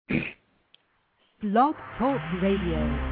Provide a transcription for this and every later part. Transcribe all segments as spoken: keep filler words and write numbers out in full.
Blog Talk Radio.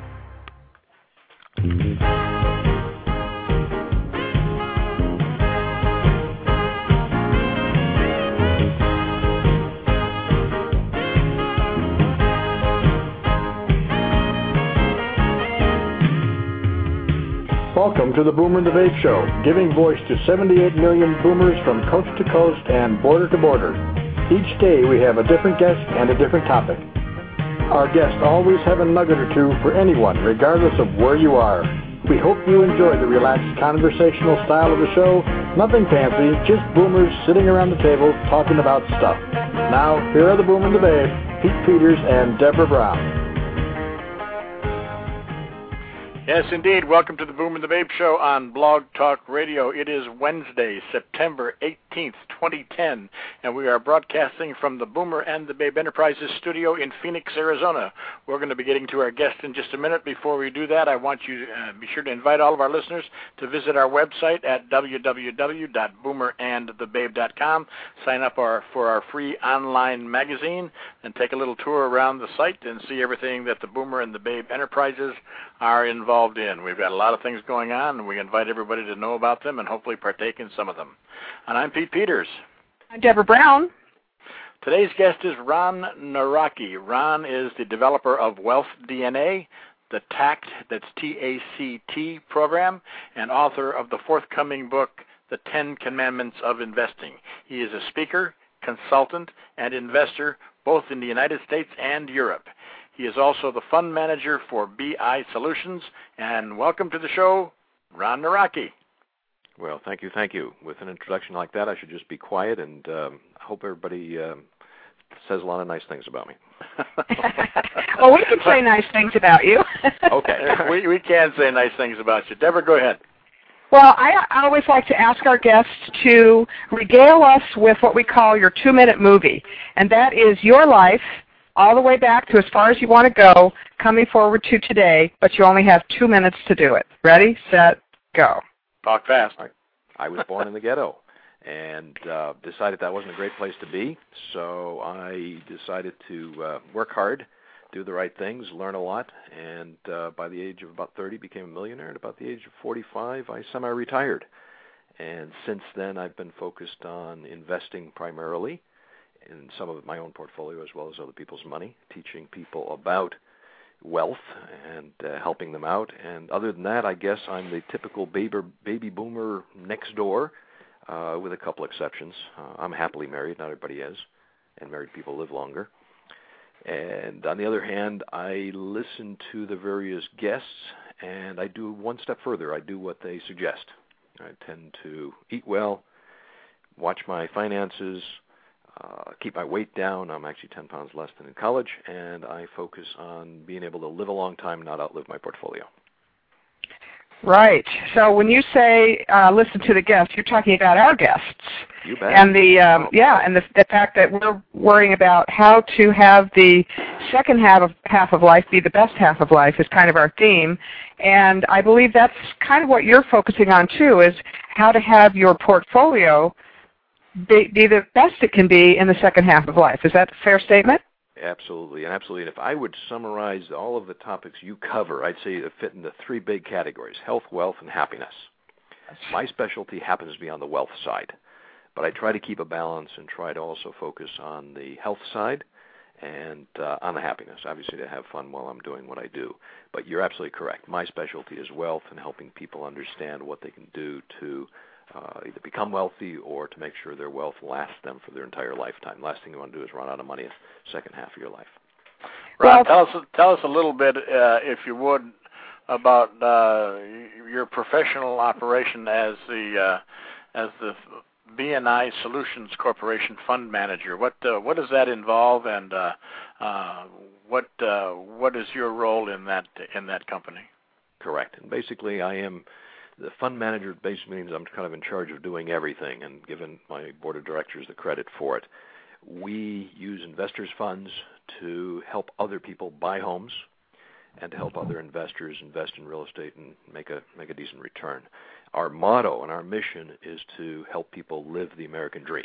Welcome to the Boomer and the Babe Show, giving voice to seventy-eight million boomers from coast to coast and border to border. Each day we have a different guest and a different topic. Our guests always have a nugget or two for anyone, regardless of where you are. We hope you enjoy the relaxed conversational style of the show. Nothing fancy, just boomers sitting around the table talking about stuff. Now, here are the Boomer and the Babe, Pete Peters and Deborah Brown. Yes, indeed. Welcome to the Boomer and the Babe Show on Blog Talk Radio. It is Wednesday, September eighteenth, twenty ten, and we are broadcasting from the Boomer and the Babe Enterprises studio in Phoenix, Arizona. We're going to be getting to our guest in just a minute. Before we do that, I want you to uh, be sure to invite all of our listeners to visit our website at w w w dot boomer and the babe dot com. Sign up our, for our free online magazine and take a little tour around the site and see everything that the Boomer and the Babe Enterprises are involved in. We've got a lot of things going on, and we invite everybody to know about them and hopefully partake in some of them. And I'm Pete Peters. I'm Deborah Brown. Today's guest is Ron Nawrocki. Ron is the developer of Wealth D N A, the TACT, that's T A C T program, and author of the forthcoming book, The Ten Commandments of Investing. He is a speaker, consultant, and investor both in the United States and Europe. He is also the fund manager for B I Solutions. And welcome to the show, Ron Nawrocki. Well, thank you, thank you. With an introduction like that, I should just be quiet, and um, I hope everybody um, says a lot of nice things about me. Well, we can say nice things about you. Okay, we, we can say nice things about you. Deborah, go ahead. Well, I, I always like to ask our guests to regale us with what we call your two-minute movie, and that is your life, all the way back to as far as you want to go, coming forward to today, but you only have two minutes to do it. Ready, set, go. Talk fast. I, I was born in the ghetto and uh, decided that wasn't a great place to be, so I decided to uh, work hard, do the right things, learn a lot, and uh, by the age of about thirty, became a millionaire. At about the age of forty-five, I semi-retired. And since then, I've been focused on investing primarily in some of my own portfolio as well as other people's money, teaching people about wealth and uh, helping them out. And other than that, I guess I'm the typical baby, baby boomer next door, uh, with a couple exceptions. Uh, I'm happily married, not everybody is, and married people live longer. And on the other hand, I listen to the various guests, and I do one step further. I do what they suggest. I tend to eat well, watch my finances, Uh, keep my weight down. I'm actually ten pounds less than in college, and I focus on being able to live a long time, not outlive my portfolio. Right. So when you say uh, listen to the guests, you're talking about our guests. You bet. And the um, oh. yeah, and the, the fact that we're worrying about how to have the second half of half of life be the best half of life is kind of our theme. And I believe that's kind of what you're focusing on too, is how to have your portfolio Be, be the best it can be in the second half of life. Is that a fair statement? Absolutely, and absolutely. And if I would summarize all of the topics you cover, I'd say they fit into three big categories: health, wealth, and happiness. My specialty happens to be on the wealth side, but I try to keep a balance and try to also focus on the health side and uh, on the happiness, obviously to have fun while I'm doing what I do. But you're absolutely correct. My specialty is wealth and helping people understand what they can do to Uh, either become wealthy or to make sure their wealth lasts them for their entire lifetime. Last thing you want to do is run out of money in the second half of your life. Ron, well, tell us tell us a little bit, uh, if you would, about uh, your professional operation as the uh, as the B and I Solutions Corporation Fund Manager. What uh, what does that involve, and uh, uh, what uh, what is your role in that in that company? Correct. And basically, I am. The fund manager basically means I'm kind of in charge of doing everything and giving my board of directors the credit for it. We use investors' funds to help other people buy homes and to help other investors invest in real estate and make a make a decent return. Our motto and our mission is to help people live the American dream.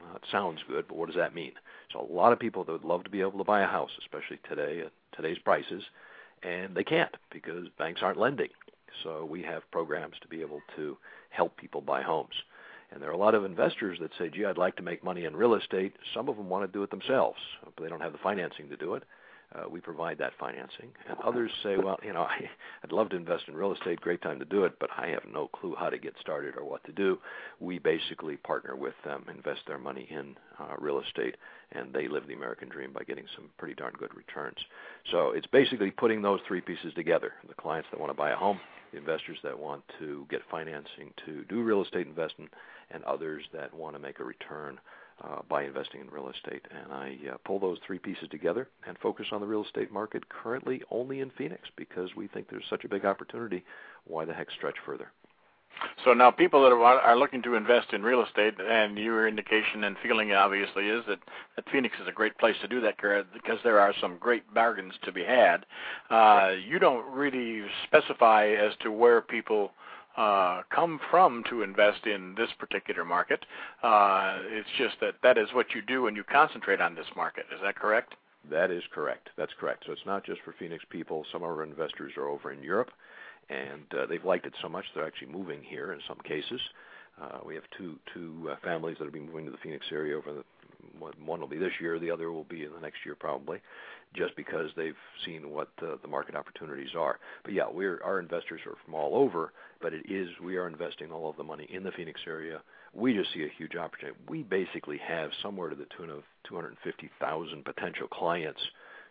Uh, it sounds good, but what does that mean? So a lot of people that would love to be able to buy a house, especially today at today's prices, and they can't because banks aren't lending. So we have programs to be able to help people buy homes. And there are a lot of investors that say, gee, I'd like to make money in real estate. Some of them want to do it themselves, but they don't have the financing to do it. Uh, we provide that financing. And others say, well, you know, I, I'd love to invest in real estate, great time to do it, but I have no clue how to get started or what to do. We basically partner with them, invest their money in uh, real estate, and they live the American dream by getting some pretty darn good returns. So it's basically putting those three pieces together, the clients that want to buy a home, the investors that want to get financing to do real estate investment, and others that want to make a return uh, by investing in real estate. And I uh, pull those three pieces together and focus on the real estate market currently only in Phoenix because we think there's such a big opportunity. Why the heck stretch further? So now people that are, are looking to invest in real estate, and your indication and feeling obviously is that, that Phoenix is a great place to do that because there are some great bargains to be had. Uh, you don't really specify as to where people uh, come from to invest in this particular market. Uh, it's just that that is what you do and you concentrate on this market. Is that correct? That is correct. That's correct. So it's not just for Phoenix people. Some of our investors are over in Europe. And uh, they've liked it so much they're actually moving here in some cases. Uh, we have two two uh, families that will be moving to the Phoenix area over the one, one will be this year, the other will be in the next year probably, just because they've seen what uh, the market opportunities are. But yeah, we're our investors are from all over, but it is we are investing all of the money in the Phoenix area. We just see a huge opportunity. We basically have somewhere to the tune of two hundred fifty thousand potential clients.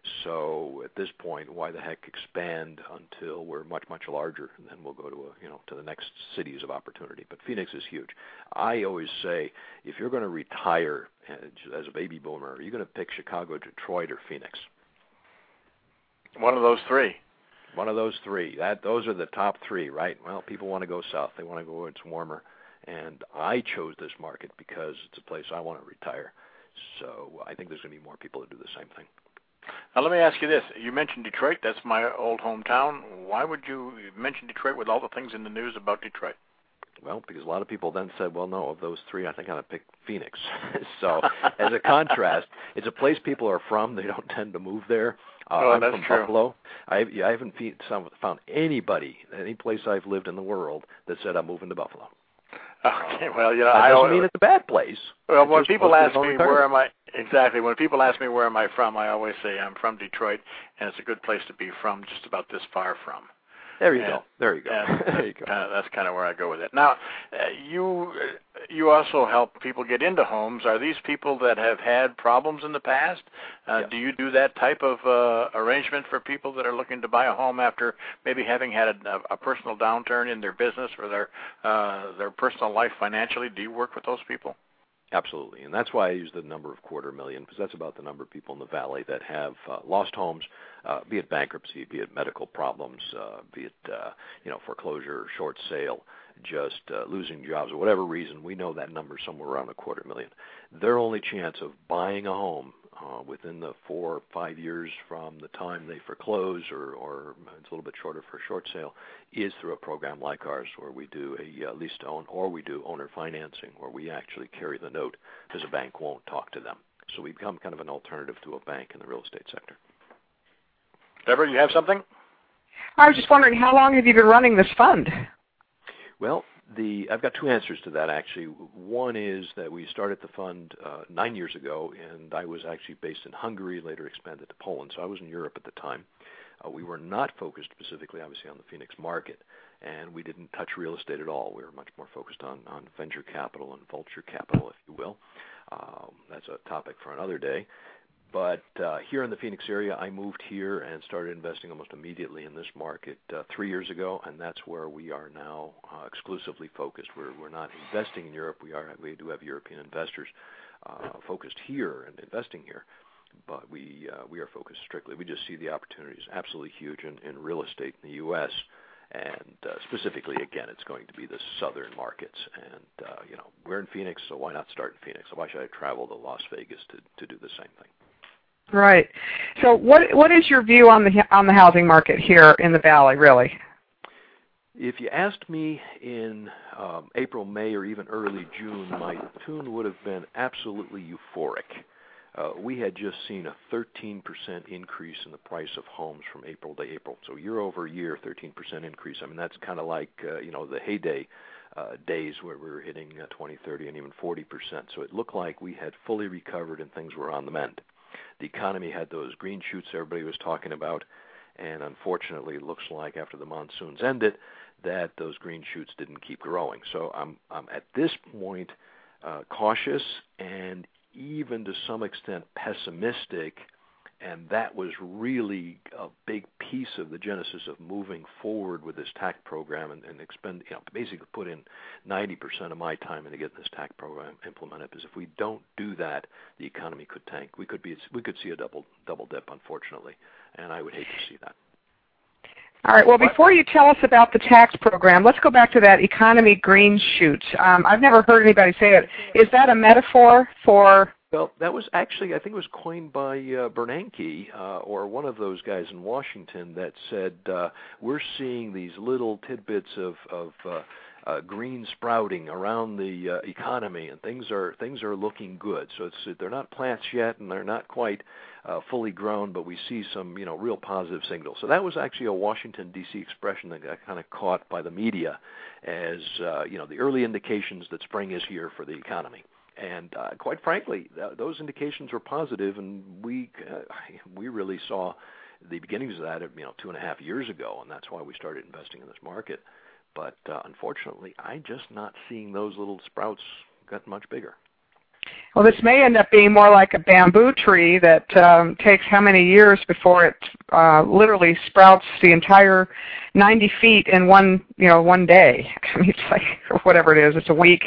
So at this point, why the heck expand until we're much, much larger, and then we'll go to a, you know to the next cities of opportunity. But Phoenix is huge. I always say, if you're going to retire as a baby boomer, are you going to pick Chicago, Detroit, or Phoenix? One of those three. One of those three. That those are the top three, right? Well, people want to go south. They want to go where it's warmer. And I chose this market because it's a place I want to retire. So I think there's going to be more people that do the same thing. Now, let me ask you this. You mentioned Detroit. That's my old hometown. Why would you mention Detroit with all the things in the news about Detroit? Well, because a lot of people then said, well, no, of those three, I think I'm going to pick Phoenix. So as a contrast, it's a place people are from. They don't tend to move there. Uh, oh, I'm that's from true. Buffalo. I, I haven't found anybody, any place I've lived in the world, that said I'm moving to Buffalo. Okay, well, you know, that I doesn't don't mean it's a bad place. Well, it's when people ask me where am I, exactly, when people ask me where am I from, I always say I'm from Detroit, and it's a good place to be from, just about this far from. There you and, go. There you go. there you go. Kind of, that's kind of where I go with it. Now, uh, you you also help people get into homes. Are these people that have had problems in the past? Uh, yes. Do you do that type of uh, arrangement for people that are looking to buy a home after maybe having had a, a personal downturn in their business or their uh, their personal life financially? Do you work with those people? Absolutely, and that's why I use the number of quarter million, because that's about the number of people in the valley that have uh, lost homes, uh, be it bankruptcy, be it medical problems, uh, be it uh, you know foreclosure, short sale, just uh, losing jobs, or whatever reason. We know that number is somewhere around a quarter million. Their only chance of buying a home uh, within the four or five years from the time they foreclose, or, or it's a little bit shorter for a short sale, is through a program like ours where we do a uh, lease to own, or we do owner financing where we actually carry the note because a bank won't talk to them. So we become kind of an alternative to a bank in the real estate sector. Deborah, you have something? I was just wondering, how long have you been running this fund? Well, the I've got two answers to that, actually. One is that we started the fund uh, nine years ago, and I was actually based in Hungary, later expanded to Poland, so I was in Europe at the time. Uh, we were not focused specifically, obviously, on the Phoenix market, and we didn't touch real estate at all. We were much more focused on, on venture capital and vulture capital, if you will. Um, that's a topic for another day. But uh, here in the Phoenix area, I moved here and started investing almost immediately in this market uh, three years ago, and that's where we are now uh, exclusively focused. We're we're not investing in Europe. We are we do have European investors uh, focused here and investing here, but we uh, we are focused strictly. We just see the opportunities absolutely huge in, in real estate in the U S And uh, specifically, again, it's going to be the southern markets. And, uh, you know, we're in Phoenix, so why not start in Phoenix? So why should I travel to Las Vegas to, to do the same thing? Right. So what what is your view on the on the housing market here in the Valley, really? If you asked me in um, April, May, or even early June, my tune would have been absolutely euphoric. Uh, we had just seen a thirteen percent increase in the price of homes from April to April. So year over year, thirteen percent increase. I mean, that's kind of like, uh, you know, the heyday uh, days where we were hitting uh, twenty, thirty, and even forty percent. So it looked like we had fully recovered and things were on the mend. The economy had those green shoots everybody was talking about, and unfortunately it looks like after the monsoons ended that those green shoots didn't keep growing. So I'm, I'm at this point uh, cautious and even to some extent pessimistic, and that was really a big piece of the genesis of moving forward with this TAC program and, and expend, you know, basically put in ninety percent of my time into getting this TAC program implemented. Because if we don't do that, the economy could tank. We could be, we could see a double double dip, unfortunately, and I would hate to see that. All right. Well, before you tell us about the tax program, let's go back to that economy green shoot. Um, I've never heard anybody say it. Is that a metaphor for? Well, that was actually, I think it was coined by uh, Bernanke uh, or one of those guys in Washington that said, uh, we're seeing these little tidbits of, of uh, uh, green sprouting around the uh, economy, and things are things are looking good. So it's they're not plants yet, and they're not quite uh, fully grown, but we see some, you know, real positive signals. So that was actually a Washington, D C expression that got kind of caught by the media as, uh, you know, the early indications that spring is here for the economy. And uh, quite frankly, th- those indications were positive, and we uh, we really saw the beginnings of that, you know, two and a half years ago, and that's why we started investing in this market. But uh, unfortunately, I'm just not seeing those little sprouts get much bigger. Well, this may end up being more like a bamboo tree that um, takes how many years before it uh, literally sprouts the entire ninety feet in one, you know, one day. I mean, it's like, or whatever it is, it's a week.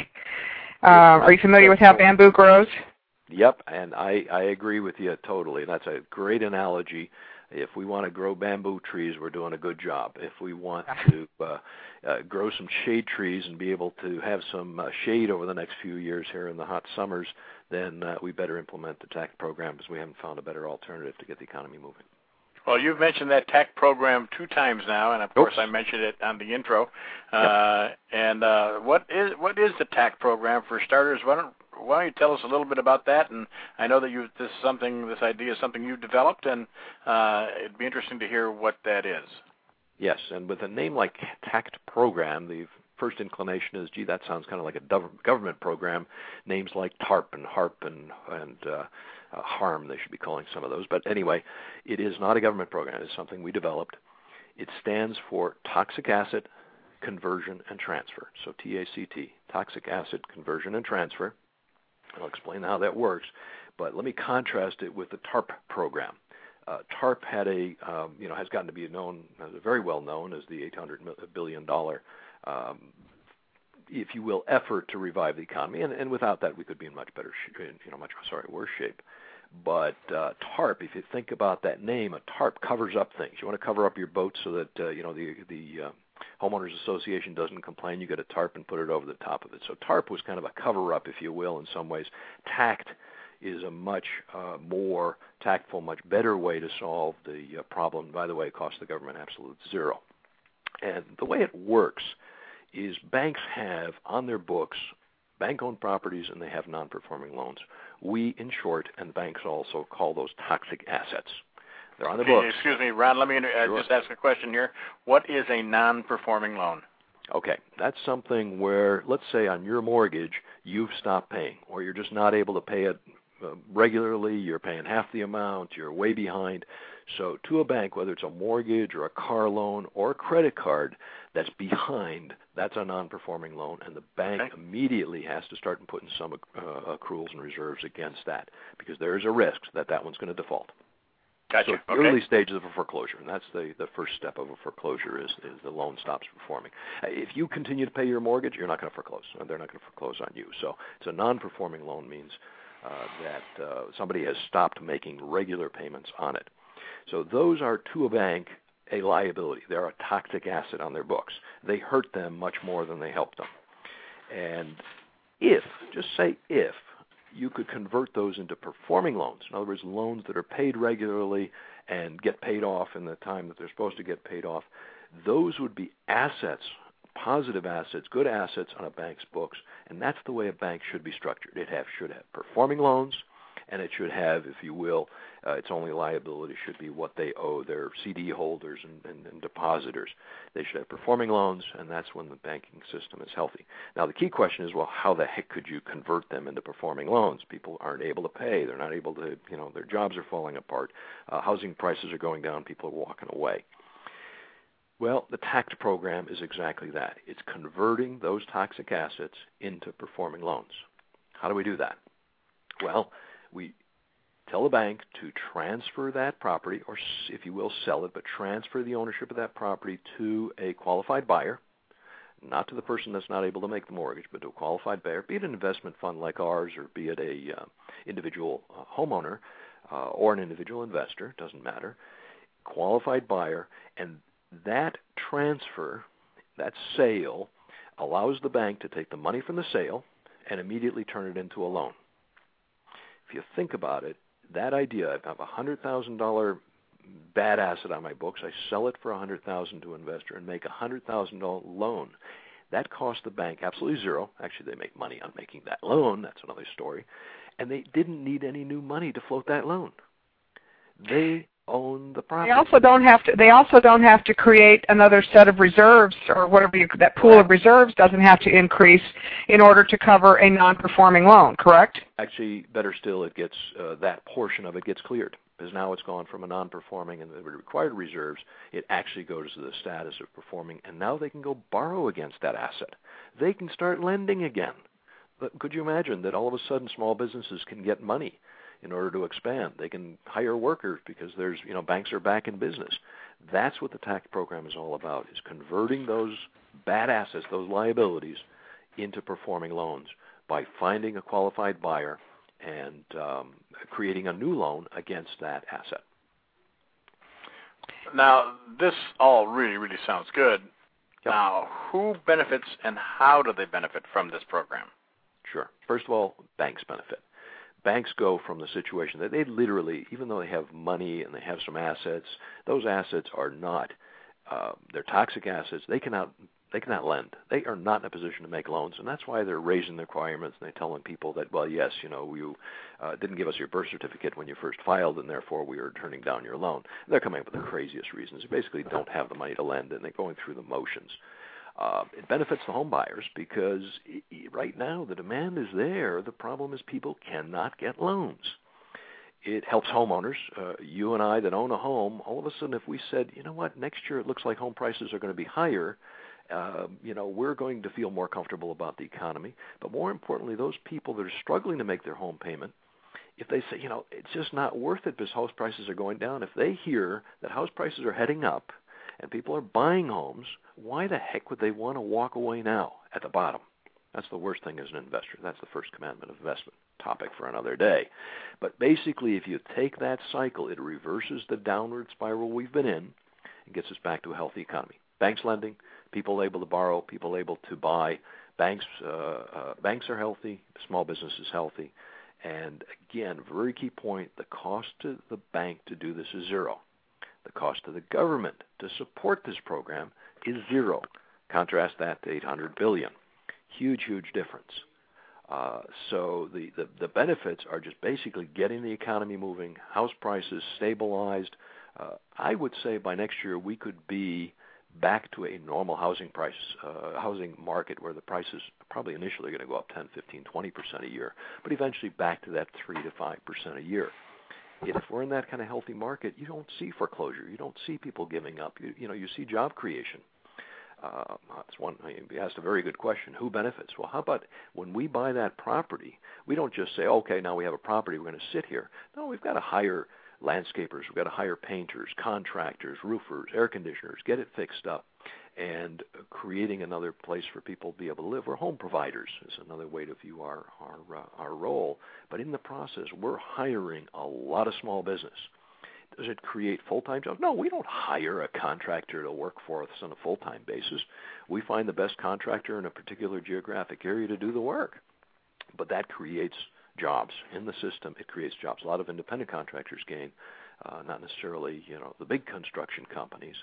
Uh, are you familiar with how bamboo grows? Yep, and I, I agree with you totally. That's a great analogy. If we want to grow bamboo trees, we're doing a good job. If we want to uh, uh, grow some shade trees and be able to have some uh, shade over the next few years here in the hot summers, then uh, we better implement the TAC program, because we haven't found a better alternative to get the economy moving. Well, you've mentioned that TAC program two times now, and of Oops. course I mentioned it on the intro. Uh, yep. And uh, what is what is the TAC program for starters? Why don't why don't you tell us a little bit about that? And I know that you this is something this idea is something you developed, and uh, it'd be interesting to hear what that is. Yes, and with a name like TACT program, the first inclination is, gee, that sounds kind of like a government program. Names like TARP and HARP and and uh, uh, HARM, they should be calling some of those. But anyway, it is not a government program. It's something we developed. It stands for Toxic Asset Conversion and Transfer. So T A C T, Toxic Asset Conversion and Transfer. I'll explain how that works. But let me contrast it with the TARP program. Uh, TARP had a, um, you know, has gotten to be known, uh, very well known as the eight hundred billion dollars, um, if you will, effort to revive the economy. And, and without that, we could be in much better, sh- you know, much sorry, worse shape. But uh, TARP, if you think about that name, a TARP covers up things. You want to cover up your boat so that uh, you know the the uh, homeowners association doesn't complain. You get a TARP and put it over the top of it. So TARP was kind of a cover-up, if you will, in some ways. TACT is a much uh, more tactful, much better way to solve the uh, problem. By the way, it costs the government absolute zero. And the way it works is banks have on their books bank-owned properties, and they have non-performing loans. We, in short, and banks also call those toxic assets. They're on the books. Excuse me, Ron, let me uh, sure. just ask a question here. What is a non-performing loan? Okay, that's something where, let's say on your mortgage, you've stopped paying, or you're just not able to pay it uh, regularly, you're paying half the amount, you're way behind. So to a bank, whether it's a mortgage or a car loan or a credit card that's behind, that's a non-performing loan, and the bank okay. immediately has to start putting some uh, accruals and reserves against that, because there's a risk that that one's going to default. Gotcha. So okay. early stages of a foreclosure, and that's the, the first step of a foreclosure is, is the loan stops performing. If you continue to pay your mortgage, you're not going to foreclose, and they're not going to foreclose on you. So it's a non-performing loan means uh, that uh, somebody has stopped making regular payments on it. So those are, to a bank, a liability. They're a toxic asset on their books. They hurt them much more than they help them. And if, just say if, you could convert those into performing loans, in other words, loans that are paid regularly and get paid off in the time that they're supposed to get paid off, those would be assets positive assets, good assets on a bank's books, and that's the way a bank should be structured. It have, should have performing loans, and it should have, if you will, uh, its only liability should be what they owe their C D holders and, and, and depositors. They should have performing loans, and that's when the banking system is healthy. Now, the key question is, well, how the heck could you convert them into performing loans? People aren't able to pay. They're not able to, you know, their jobs are falling apart. Uh, housing prices are going down. People are walking away. Well, the TACT program is exactly that. It's converting those toxic assets into performing loans. How do we do that? Well, we tell the bank to transfer that property, or if you will, sell it, but transfer the ownership of that property to a qualified buyer, not to the person that's not able to make the mortgage, but to a qualified buyer, be it an investment fund like ours, or be it a uh, individual uh, homeowner uh, or an individual investor, doesn't matter, qualified buyer, and that transfer, that sale, allows the bank to take the money from the sale and immediately turn it into a loan. If you think about it, that idea, I have a one hundred thousand dollars bad asset on my books, I sell it for one hundred thousand dollars to an investor and make a one hundred thousand dollars loan. That cost the bank absolutely zero. Actually, they make money on making that loan. That's another story. And they didn't need any new money to float that loan. They own the property. They also don't have to. They also don't have to create another set of reserves, or whatever you, that pool of reserves doesn't have to increase in order to cover a non-performing loan. Correct? Actually, better still, it gets uh, that portion of it gets cleared, because now it's gone from a non-performing and the required reserves. It actually goes to the status of performing, and now they can go borrow against that asset. They can start lending again. But could you imagine that all of a sudden small businesses can get money in order to expand? They can hire workers because there's, you know, banks are back in business. That's what the TACT program is all about, is converting those bad assets, those liabilities, into performing loans by finding a qualified buyer and um, creating a new loan against that asset. Now, this all really, really sounds good. Yep. Now, who benefits and how do they benefit from this program? Sure. First of all, banks benefit. Banks go from the situation that they literally, even though they have money and they have some assets, those assets are not, uh, they're toxic assets. They cannot, they cannot lend. They are not in a position to make loans, and that's why they're raising the requirements. And they're telling people that, well, yes, you know, you uh, didn't give us your birth certificate when you first filed, and therefore we are turning down your loan. They're coming up with the craziest reasons. They basically don't have the money to lend, and they're going through the motions. Uh, it benefits the home buyers because right now the demand is there. The problem is people cannot get loans. It helps homeowners. Uh, you and I that own a home, all of a sudden if we said, you know what, next year it looks like home prices are going to be higher, uh, you know, we're going to feel more comfortable about the economy. But more importantly, those people that are struggling to make their home payment, if they say, you know, it's just not worth it because house prices are going down, if they hear that house prices are heading up and people are buying homes, why the heck would they want to walk away now at the bottom? That's the worst thing as an investor. That's the first commandment of investment. Topic for another day. But basically, if you take that cycle, it reverses the downward spiral we've been in and gets us back to a healthy economy. Banks lending, people able to borrow, people able to buy. Banks, uh, uh, banks are healthy, small business is healthy. And again, very key point, the cost to the bank to do this is zero. The cost to the government to support this program is zero. Contrast that to eight hundred billion dollars. Huge, huge difference. Uh, so the, the, the benefits are just basically getting the economy moving, house prices stabilized. Uh, I would say by next year we could be back to a normal housing price, uh, housing market where the prices are probably initially going to go up ten, fifteen, twenty percent a year, but eventually back to that three to five percent a year. If we're in that kind of healthy market, you don't see foreclosure. You don't see people giving up. You, you know, you see job creation. Uh, that's one. You asked a very good question. Who benefits? Well, how about when we buy that property, we don't just say, okay, now we have a property, we're going to sit here. No, we've got to hire landscapers, we've got to hire painters, contractors, roofers, air conditioners, get it fixed up, and creating another place for people to be able to live. We're home providers is another way to view our our, uh, our role. But in the process, we're hiring a lot of small business. Does it create full-time jobs? No, we don't hire a contractor to work for us on a full-time basis. We find the best contractor in a particular geographic area to do the work. But that creates jobs in the system. It creates jobs. A lot of independent contractors gain, uh, not necessarily, you know, the big construction companies,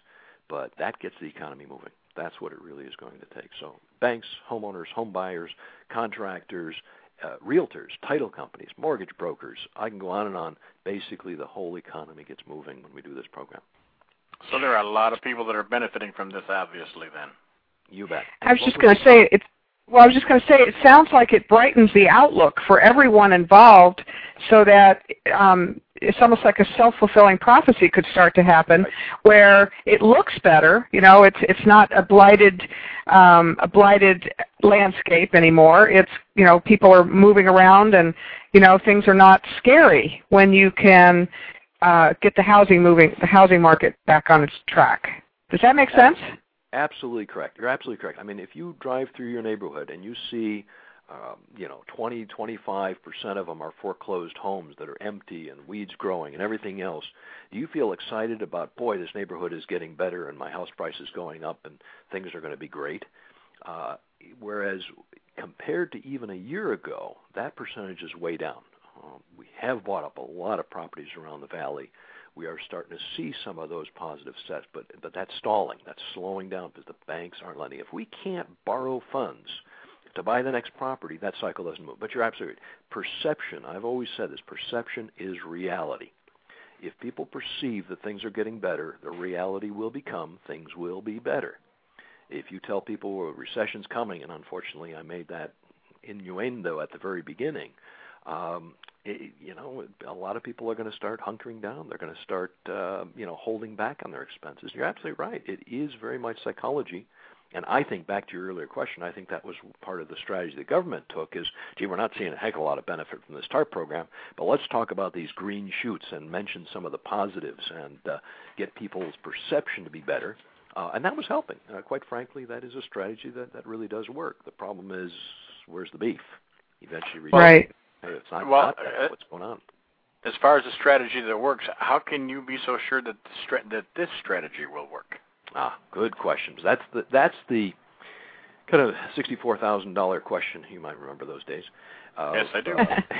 but that gets the economy moving. That's what it really is going to take. So banks, homeowners, home buyers, contractors, uh, realtors, title companies, mortgage brokers, I can go on and on. Basically, the whole economy gets moving when we do this program. So there are a lot of people that are benefiting from this, obviously, then. You bet. I was just going to say, it's, well, I was just going to say, it sounds like it brightens the outlook for everyone involved so that um, it's almost like a self-fulfilling prophecy could start to happen, right, where it looks better. You know, it's it's not a blighted um, a blighted landscape anymore. It's, you know, people are moving around, and, you know, things are not scary when you can uh, get the housing moving, the housing market back on its track. Does that make sense? Absolutely correct. You're absolutely correct. I mean, if you drive through your neighborhood and you see, um, you know, twenty, twenty-five percent of them are foreclosed homes that are empty and weeds growing and everything else, do you feel excited about, boy, this neighborhood is getting better and my house price is going up and things are going to be great? Uh, whereas compared to even a year ago, that percentage is way down. Uh, we have bought up a lot of properties around the valley. We are starting to see some of those positive sets, but but that's stalling. That's slowing down because the banks aren't lending. If we can't borrow funds to buy the next property, that cycle doesn't move. But you're absolutely right. Perception, I've always said this, perception is reality. If people perceive that things are getting better, the reality will become things will be better. If you tell people well, recession's coming, and unfortunately I made that innuendo at the very beginning, um, it, you know, a lot of people are going to start hunkering down. They're going to start, uh, you know, holding back on their expenses. You're absolutely right. It is very much psychology. And I think, back to your earlier question, I think that was part of the strategy the government took is, gee, we're not seeing a heck of a lot of benefit from this TARP program, but let's talk about these green shoots and mention some of the positives and uh, get people's perception to be better. Uh, and that was helping. Uh, quite frankly, that is a strategy that, that really does work. The problem is, where's the beef? Eventually, right. Hey, it's not, well, not that. uh, What's going on? As far as the strategy that works, how can you be so sure that the stra- that this strategy will work? Ah, good questions. That's the that's the kind of sixty-four thousand dollar question. You might remember those days. Of, Yes, I do.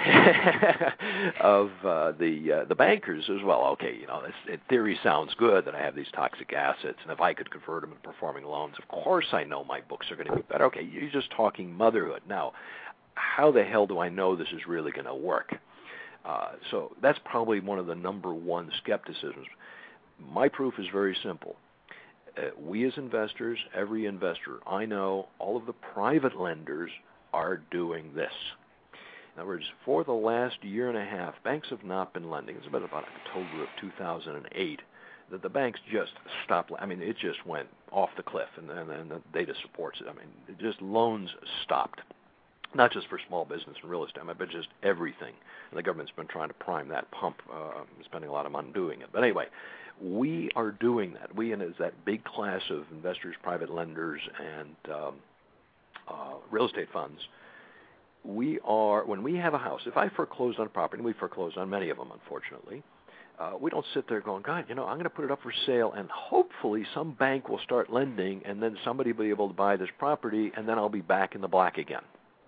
Uh, of uh, the uh, the bankers as well. Okay, you know, this, in theory sounds good that I have these toxic assets, and if I could convert them into performing loans, of course I know my books are going to be better. Okay, you're just talking motherhood now. How the hell do I know this is really going to work? Uh, so that's probably one of the number one skepticisms. My proof is very simple. Uh, we as investors, every investor I know, all of the private lenders are doing this. In other words, for the last year and a half, banks have not been lending. It's been about October of two thousand eight that the banks just stopped. I mean, it just went off the cliff, and, and, and the data supports it. I mean, it just loans stopped. Not just for small business and real estate, but just everything. And the government's been trying to prime that pump, uh, spending a lot of money doing it. But anyway, we are doing that. We, and as that big class of investors, private lenders, and um, uh, real estate funds, we are, when we have a house, if I foreclose on a property, and we foreclose on many of them, unfortunately, uh, we don't sit there going, God, you know, I'm going to put it up for sale, and hopefully some bank will start lending, and then somebody will be able to buy this property, and then I'll be back in the black again.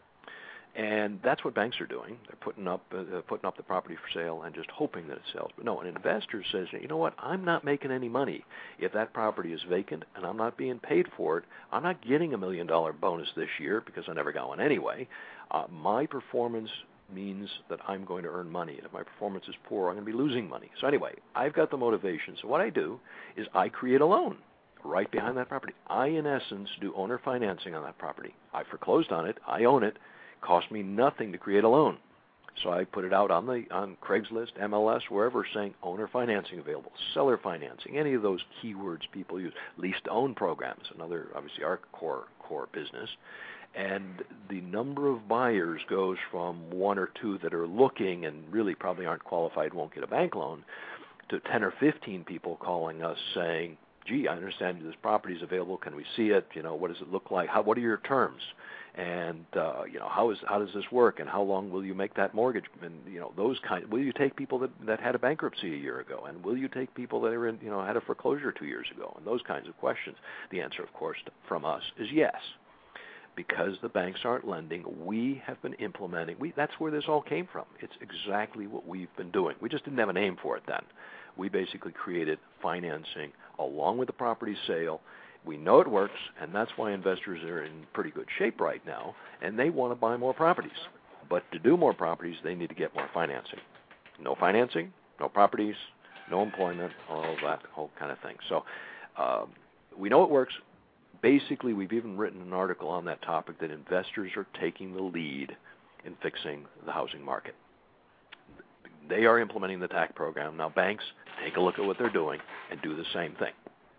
And that's what banks are doing. They're putting up uh, putting up the property for sale and just hoping that it sells. But no, an investor says, you know what, I'm not making any money if that property is vacant and I'm not being paid for it. I'm not getting a million dollar bonus this year because I never got one anyway. Uh, my performance means that I'm going to earn money. And if my performance is poor, I'm going to be losing money. So anyway, I've got the motivation. So what I do is I create a loan right behind that property. I, in essence, do owner financing on that property. I foreclosed on it. I own it. Cost me nothing to create a loan. So I put it out on the on Craigslist, M L S, wherever, saying owner financing available, seller financing, any of those keywords people use, lease-to-own programs, another, obviously, our core core business. And the number of buyers goes from one or two that are looking and really probably aren't qualified, won't get a bank loan, to ten or fifteen people calling us saying, gee, I understand this property is available. Can we see it? You know, what does it look like? How, what are your terms? And uh, you know, how is how does this work? And how long will you make that mortgage? And you know, those kind. Will you take people that, that had a bankruptcy a year ago? And will you take people that are in, you know, had a foreclosure two years ago? And those kinds of questions. The answer, of course, from us is yes. Because the banks aren't lending, we have been implementing. We, that's where this all came from. It's exactly what we've been doing. We just didn't have a name for it then. we basically created financing along with the property sale. We know it works, and that's why investors are in pretty good shape right now, and they want to buy more properties. But to do more properties, they need to get more financing. No financing, no properties, no employment, all of that whole kind of thing. So um, we know it works. Basically, we've even written an article on that topic that investors are taking the lead in fixing the housing market. They are implementing the T A C program. Now, banks, take a look at what they're doing and do the same thing.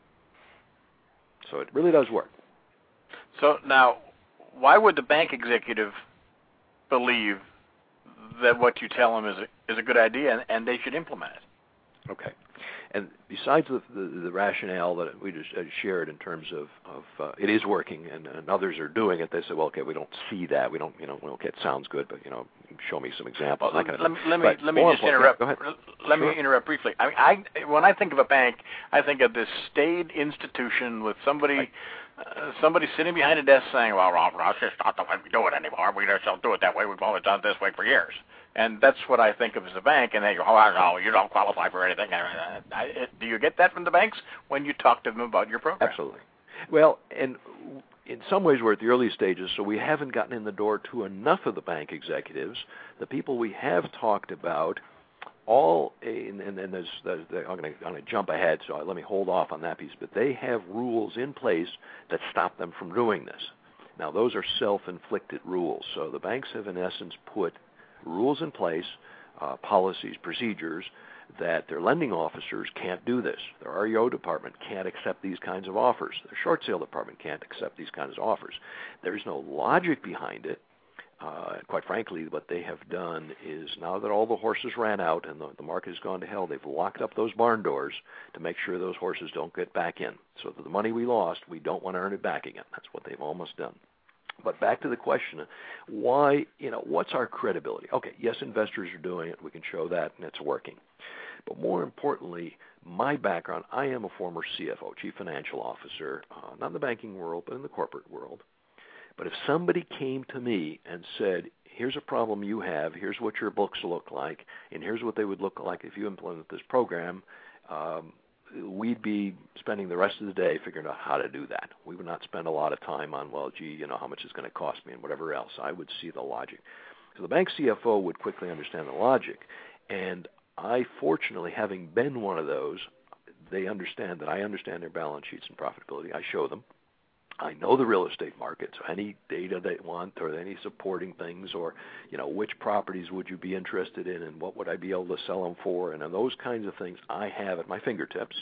So it really does work. So now, why would the bank executive believe that what you tell them is a, is a good idea and, and they should implement it? Okay. And besides the, the, the rationale that we just uh, shared in terms of, of uh, it is working and, and others are doing it, they say, well, okay, we don't see that. We don't, you know, okay, it sounds good, but, you know, show me some examples. Well, that kind let, of me, let me, but let me just interrupt. Yeah, let sure. me interrupt briefly. I mean, I, when I think of a bank, I think of this staid institution with somebody right. uh, somebody sitting behind a desk saying, well, Rob, that's just not the way we do it anymore. We just don't do it that way. We've always done it this way for years. And that's what I think of as a bank. And they go, oh, no, you don't qualify for anything. I, I, do you get that from the banks when you talk to them about your program? Absolutely. Well, and in some ways we're at the early stages, so we haven't gotten in the door to enough of the bank executives. The people we have talked about, all, and, and, and there's, there's, I'm going to jump ahead, so let me hold off on that piece, but they have rules in place that stop them from doing this. Now, those are self-inflicted rules. So the banks have, in essence, put rules in place, uh, policies, procedures, that their lending officers can't do this. Their R E O department can't accept these kinds of offers. Their short sale department can't accept these kinds of offers. There's no logic behind it. Uh, quite frankly, what they have done is now that all the horses ran out and the, the market has gone to hell, they've locked up those barn doors to make sure those horses don't get back in. So that the money we lost, we don't want to earn it back again. That's what they've almost done. But back to the question, why, you know, what's our credibility? Okay, yes, investors are doing it. We can show that, and it's working. But more importantly, my background, I am a former C F O, Chief Financial Officer, uh, not in the banking world, but in the corporate world. But if somebody came to me and said, here's a problem you have, here's what your books look like, and here's what they would look like if you implement this program, um, we'd be spending the rest of the day figuring out how to do that. We would not spend a lot of time on, well, gee, you know, how much it's going to cost me and whatever else. I would see the logic. So the bank C F O would quickly understand the logic. And I, fortunately, having been one of those, they understand that I understand their balance sheets and profitability. I show them. I know the real estate market, so any data they want or any supporting things or, you know, which properties would you be interested in and what would I be able to sell them for, and those kinds of things I have at my fingertips.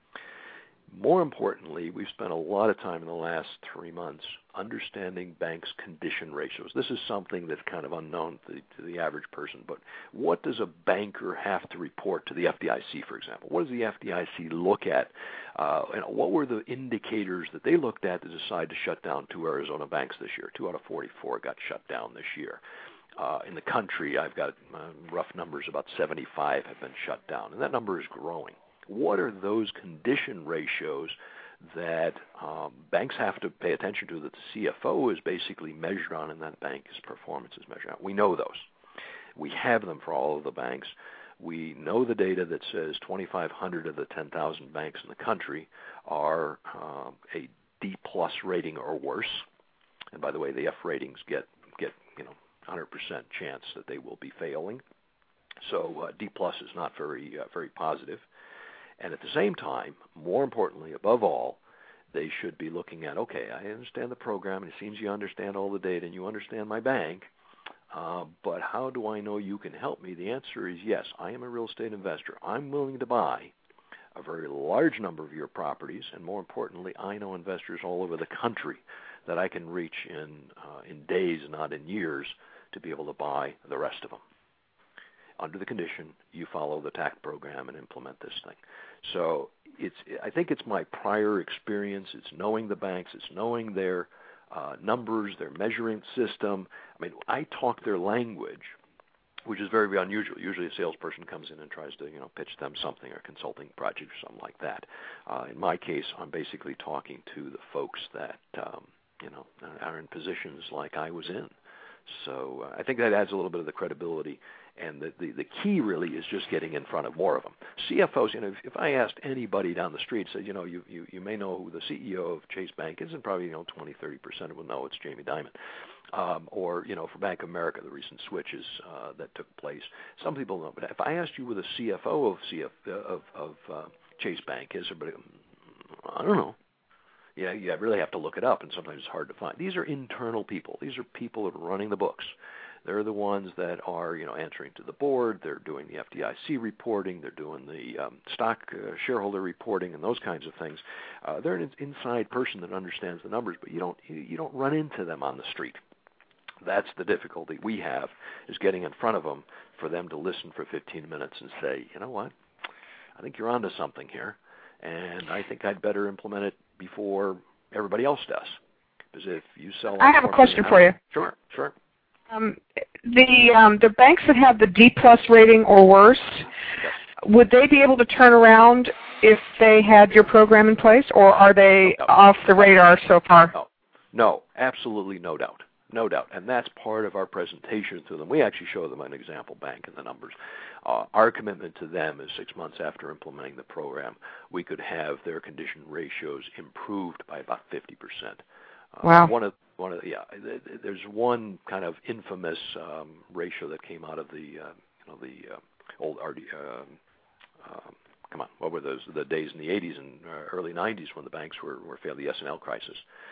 More importantly, we've spent a lot of time in the last three months understanding banks' condition ratios. This is something that's kind of unknown to the, to the average person, but what does a banker have to report to the F D I C, for example? What does the F D I C look at? Uh, you know, what were the indicators that they looked at to decide to shut down two Arizona banks this year? Two out of forty-four got shut down this year. Uh, in the country, I've got uh, rough numbers, about seventy-five have been shut down, and that number is growing. What are those condition ratios that um, banks have to pay attention to that the C F O is basically measured on and that bank's performance is measured on? We know those. We have them for all of the banks. We know the data that says twenty-five hundred of the ten thousand banks in the country are um, a D-plus rating or worse. And by the way, the F ratings get, get you know, one hundred percent chance that they will be failing. So uh, D-plus is not very, uh, very positive. And at the same time, more importantly, above all, they should be looking at, okay, I understand the program, and it seems you understand all the data, and you understand my bank, uh, but how do I know you can help me? The answer is yes, I am a real estate investor. I'm willing to buy a very large number of your properties, and more importantly, I know investors all over the country that I can reach in uh, in days, not in years, to be able to buy the rest of them, under the condition you follow the T A C program and implement this thing. So it's, I think it's my prior experience. It's knowing the banks. It's knowing their uh, numbers, their measuring system. I mean, I talk their language, which is very, very unusual. Usually a salesperson comes in and tries to, you know, pitch them something or a consulting project or something like that. Uh, in my case, I'm basically talking to the folks that, um, you know, are in positions like I was in. So uh, I think that adds a little bit of the credibility. And the, the, the key really is just getting in front of more of them. C F Os, you know, if, if I asked anybody down the street, said, you know, you, you, you may know who the C E O of Chase Bank is, and probably, you know, twenty, thirty percent will know it's Jamie Dimon. Um, or, you know, for Bank of America, the recent switches uh, that took place. Some people know. But if I asked you who the C F O of, C F, uh, of, of uh, Chase Bank is, everybody, I don't know. Yeah, you really have to look it up, and sometimes it's hard to find. These are internal people. These are people that are running the books. They're the ones that are, you know, answering to the board. They're doing the F D I C reporting. They're doing the um, stock uh, shareholder reporting and those kinds of things. Uh, they're an inside person that understands the numbers, but you don't you, you don't run into them on the street. That's the difficulty we have, is getting in front of them for them to listen for fifteen minutes and say, you know what, I think you're onto something here, and I think I'd better implement it before everybody else does. Because if you sell, I have a question for you. Sure, sure. Um, the um, the banks that have the D plus rating or worse, Yes. would they be able to turn around if they had your program in place, or are they No. off the radar so far? No, no, absolutely no doubt. No doubt, and that's part of our presentation to them. We actually show them an example bank and the numbers. Uh, our commitment to them is six months after implementing the program, we could have their condition ratios improved by about fifty percent. Uh, Wow. One of one of the, yeah, there's one kind of infamous um, ratio that came out of the uh, you know the uh, old R D. Uh, uh, come on, what were those the days in the eighties and uh, early nineties when the banks were were failing the S and L crisis?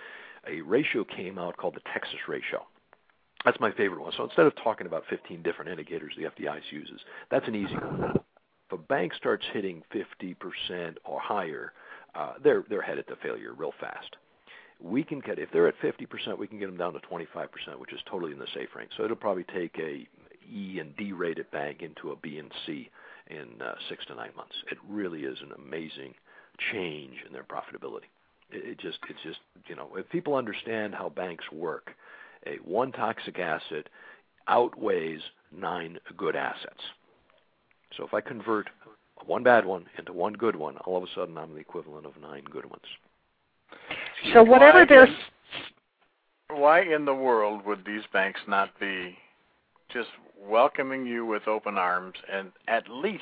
A ratio came out called the Texas ratio. That's my favorite one. So instead of talking about fifteen different indicators the F D I C uses, that's an easy one. If a bank starts hitting fifty percent or higher, uh, they're they're headed to failure real fast. We can get, if they're at fifty percent, we can get them down to twenty-five percent, which is totally in the safe range. So it'll probably take a E and D rated bank into a B and C in uh, six to nine months. It really is an amazing change in their profitability. It, it just, it's just, you know, if people understand how banks work, a one toxic asset outweighs nine good assets. So if I convert one bad one into one good one, all of a sudden I'm the equivalent of nine good ones. So whatever why their in, why in the world would these banks not be just welcoming you with open arms, and at least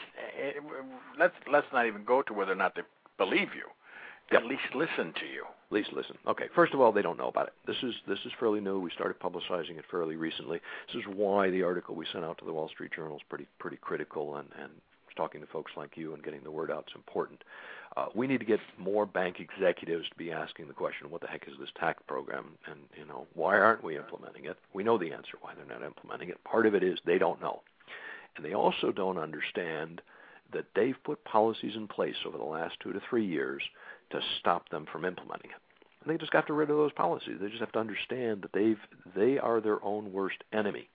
let's let's not even go to whether or not they believe you. Yep. At least listen to you. At least listen. Okay, first of all, they don't know about it. This is this is fairly new. We started publicizing it fairly recently. This is why the article we sent out to the Wall Street Journal is pretty pretty critical, and, and talking to folks like you and getting the word out is important. Uh, we need to get more bank executives to be asking the question, what the heck is this T A C program, and you know, why aren't we implementing it? We know the answer why they're not implementing it. Part of it is they don't know. And they also don't understand that they've put policies in place over the last two to three years to stop them from implementing it. And they just got rid of those policies. They just have to understand that they've they are their own worst enemy.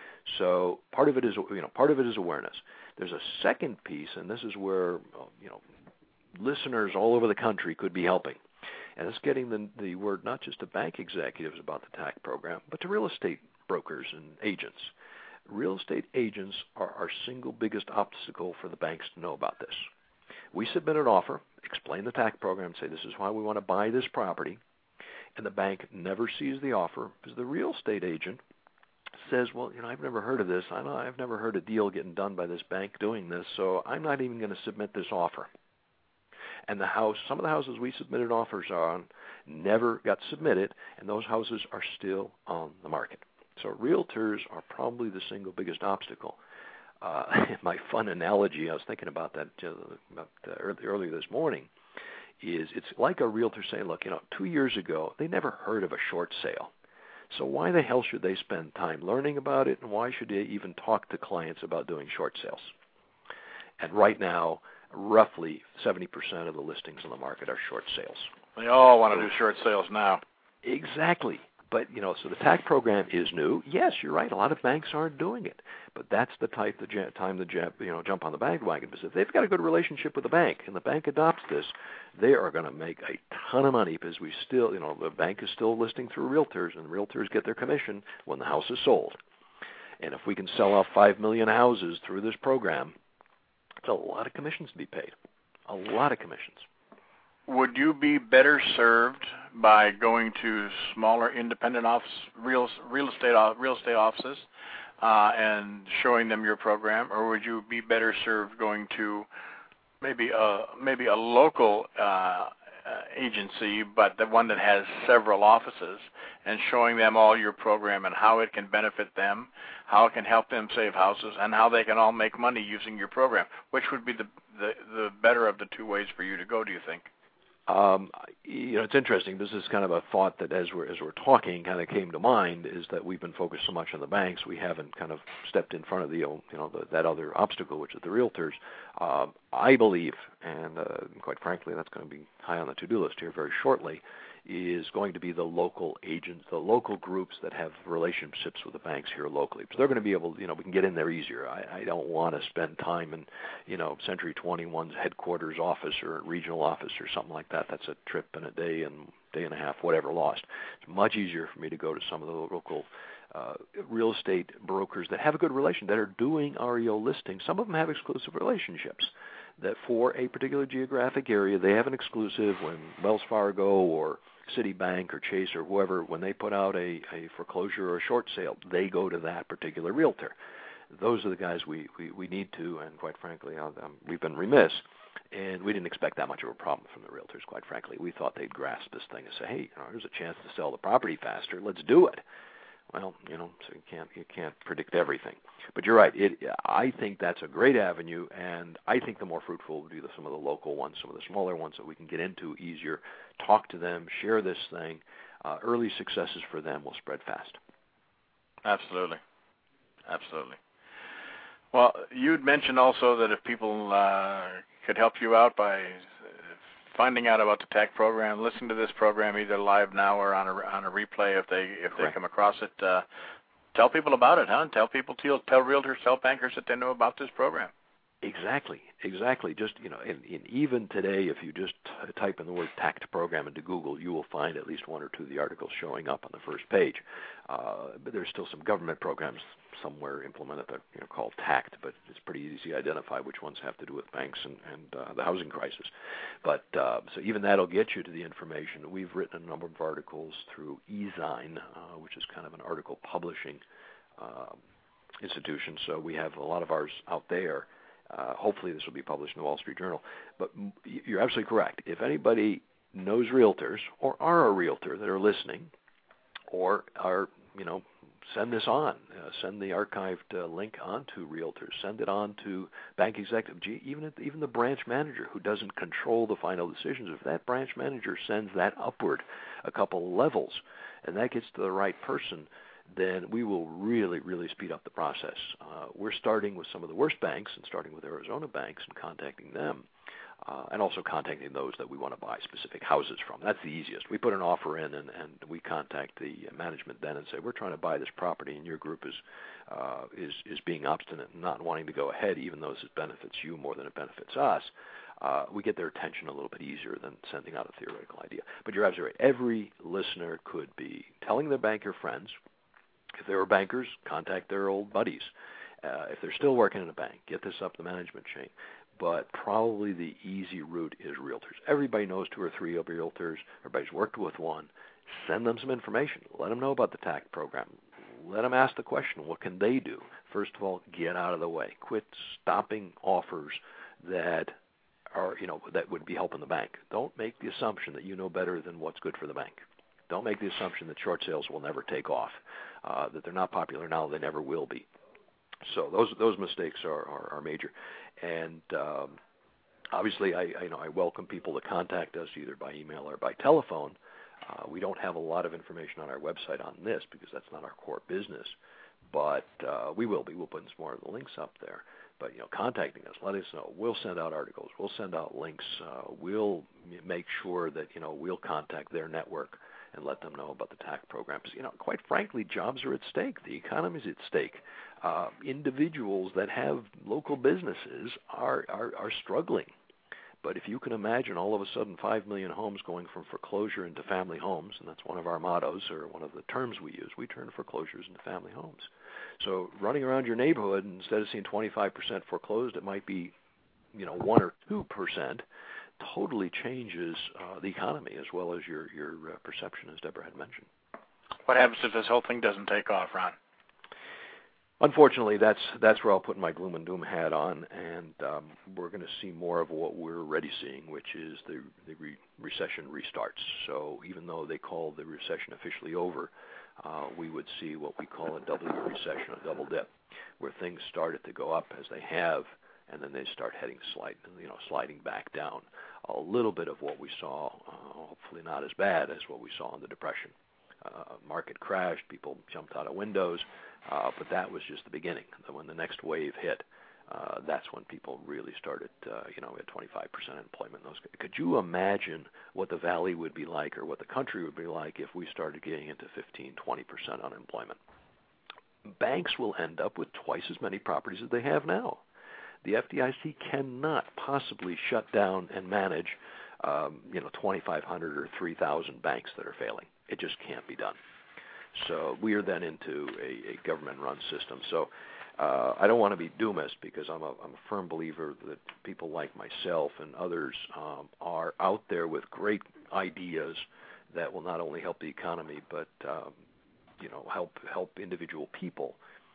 So part of it is you know part of it is awareness. There's a second piece, and this is where you know listeners all over the country could be helping, and it's getting the the word not just to bank executives about the T A C program, but to real estate brokers and agents. Real estate agents are our single biggest obstacle for the banks to know about this. We submit an offer, explain the T A C program, say this is why we want to buy this property, and the bank never sees the offer because the real estate agent says, well, you know, I've never heard of this. I know I've never heard a deal getting done by this bank doing this, so I'm not even going to submit this offer. And the house, some of the houses we submitted offers on never got submitted, and those houses are still on the market. So realtors are probably the single biggest obstacle. Uh, my fun analogy, I was thinking about that uh, about, uh, early, earlier this morning, is it's like a realtor saying, look, you know, two years ago, they never heard of a short sale. So why the hell should they spend time learning about it, and why should they even talk to clients about doing short sales? And right now, roughly seventy percent of the listings on the market are short sales. They all want to do short sales now. Exactly. But, you know, so the T A C program is new. Yes, you're right. A lot of banks aren't doing it. But that's the type of time to jump, you know, jump on the bandwagon. Because if they've got a good relationship with the bank and the bank adopts this, they are going to make a ton of money because we still, you know, the bank is still listing through realtors, and realtors get their commission when the house is sold. And if we can sell off five million houses through this program, it's a lot of commissions to be paid. A lot of commissions. Would you be better served by going to smaller independent office, real real estate real estate offices uh, and showing them your program, or would you be better served going to maybe a maybe a local uh, agency, but the one that has several offices, and showing them all your program and how it can benefit them, how it can help them save houses, and how they can all make money using your program? Which would be the the, the better of the two ways for you to go, do you think? Um, you know, it's interesting. This is kind of a thought that, as we're as we're talking, kind of came to mind. Is that we've been focused so much on the banks, we haven't kind of stepped in front of the you know the, that other obstacle, which is the realtors. Uh, I believe, and uh, quite frankly, that's going to be high on the to-do list here very shortly, is going to be the local agents, the local groups that have relationships with the banks here locally. So they're going to be able, you know, we can get in there easier. I, I don't want to spend time in, you know, Century twenty-one's headquarters office or regional office or something like that. That's a trip and a day and day and a half, whatever, lost. It's much easier for me to go to some of the local uh, real estate brokers that have a good relation, that are doing R E O listings. Some of them have exclusive relationships, that for a particular geographic area, they have an exclusive. When Wells Fargo or Citibank or Chase or whoever, when they put out a, a foreclosure or a short sale, they go to that particular realtor. Those are the guys we, we, we need to, and quite frankly, um, we've been remiss, and we didn't expect that much of a problem from the realtors, quite frankly. We thought they'd grasp this thing and say, hey, you know, there's a chance to sell the property faster. Let's do it. Well, you know, so you can't you can't predict everything. But you're right. It, I think that's a great avenue, and I think the more fruitful would be the, some of the local ones, some of the smaller ones that we can get into easier, talk to them, share this thing. Uh, early successes for them will spread fast. Absolutely. Absolutely. Well, you'd mentioned also that if people uh, could help you out by finding out about the T A C program, listen to this program either live now or on a on a replay if they if they Correct. come across it. Uh, tell people about it, huh? Tell people, tell, tell realtors, tell bankers that they know about this program. Exactly, exactly. Just, you know, and, and even today, if you just t- type in the word T A C T program into Google, you will find at least one or two of the articles showing up on the first page. Uh, but there's still some government programs somewhere implemented that, you know, called T A C T, but it's pretty easy to identify which ones have to do with banks and, and uh, the housing crisis. But uh, so even that'll get you to the information. We've written a number of articles through eZine, uh, which is kind of an article publishing uh, institution. So we have a lot of ours out there. Uh, hopefully this will be published in the Wall Street Journal. But you're absolutely correct. If anybody knows realtors or are a realtor that are listening, or are, you know, send this on. Uh, send the archived uh, link on to realtors. Send it on to bank executive. Gee, even if, even the branch manager who doesn't control the final decisions, if that branch manager sends that upward a couple levels and that gets to the right person, then we will really, really speed up the process. Uh, we're starting with some of the worst banks and starting with Arizona banks and contacting them, uh, and also contacting those that we want to buy specific houses from. That's the easiest. We put an offer in, and, and we contact the management then and say, we're trying to buy this property, and your group is uh, is is being obstinate and not wanting to go ahead, even though this benefits you more than it benefits us. Uh, we get their attention a little bit easier than sending out a theoretical idea. But you're absolutely right. Every listener could be telling their banker friends. If they were bankers, contact their old buddies. Uh, if they're still working in a bank, get this up the management chain. But probably the easy route is realtors. Everybody knows two or three of realtors. Everybody's worked with one. Send them some information. Let them know about the T A C T program. Let them ask the question, what can they do? First of all, get out of the way. Quit stopping offers that are, you know, that would be helping the bank. Don't make the assumption that you know better than what's good for the bank. Don't make the assumption that short sales will never take off, uh, that they're not popular now, they never will be. So those those mistakes are, are, are major. And um, obviously, I, I, you know, I welcome people to contact us either by email or by telephone. Uh, we don't have a lot of information on our website on this because that's not our core business, but uh, we will be. We'll put some more of the links up there. But, you know, contacting us, let us know. We'll send out articles. We'll send out links. Uh, we'll make sure that, you know, we'll contact their network and let them know about the T A C programs. You know, quite frankly, jobs are at stake. The economy is at stake. Uh, individuals that have local businesses are, are, are struggling. But if you can imagine all of a sudden five million homes going from foreclosure into family homes, and that's one of our mottos or one of the terms we use, we turn foreclosures into family homes. So running around your neighborhood, instead of seeing twenty-five percent foreclosed, it might be, you know, one or two percent. totally changes uh, the economy as well as your, your uh, perception, as Deborah had mentioned. What happens if this whole thing doesn't take off, Ron? Unfortunately, that's that's where I'll put my gloom and doom hat on, and um, we're going to see more of what we're already seeing, which is the, the re- recession restarts. So even though they call the recession officially over, uh, we would see what we call a W recession, a double dip, where things started to go up as they have, and then they start heading slide, you know, sliding back down. A little bit of what we saw, uh, hopefully not as bad as what we saw in the Depression. Uh, market crashed, people jumped out of windows, uh, but that was just the beginning. When the next wave hit, uh, that's when people really started, uh, you know, at twenty-five percent employment. Those, could you imagine what the valley would be like, or what the country would be like, if we started getting into fifteen, twenty percent unemployment? Banks will end up with twice as many properties as they have now. The F D I C cannot possibly shut down and manage, um, you know, twenty-five hundred or three thousand banks that are failing. It just can't be done. So we are then into a, a government-run system. So uh, I don't want to be doomist, because I'm a, I'm a firm believer that people like myself and others um, are out there with great ideas that will not only help the economy, but um, you know, help help individual people.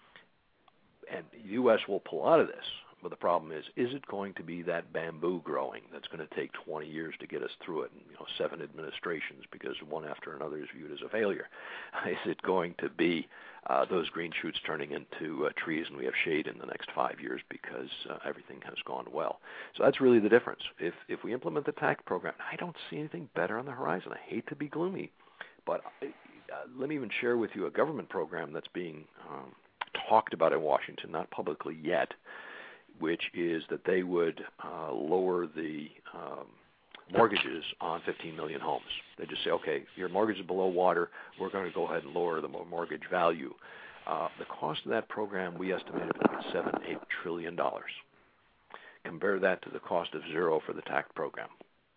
And the U S will pull out of this. But the problem is, is it going to be that bamboo growing that's going to take twenty years to get us through it, and, you know, seven administrations, because one after another is viewed as a failure? Is it going to be uh, those green shoots turning into uh, trees and we have shade in the next five years because uh, everything has gone well? So that's really the difference. If if we implement the tax program, I don't see anything better on the horizon. I hate to be gloomy, but I, uh, let me even share with you a government program that's being um, talked about in Washington, not publicly yet, which is that they would uh, lower the um, mortgages on fifteen million homes. They just say, okay, your mortgage is below water, we're going to go ahead and lower the mortgage value. Uh, the cost of that program, we estimated to be seven, eight trillion dollars. Compare that to the cost of zero for the tax program.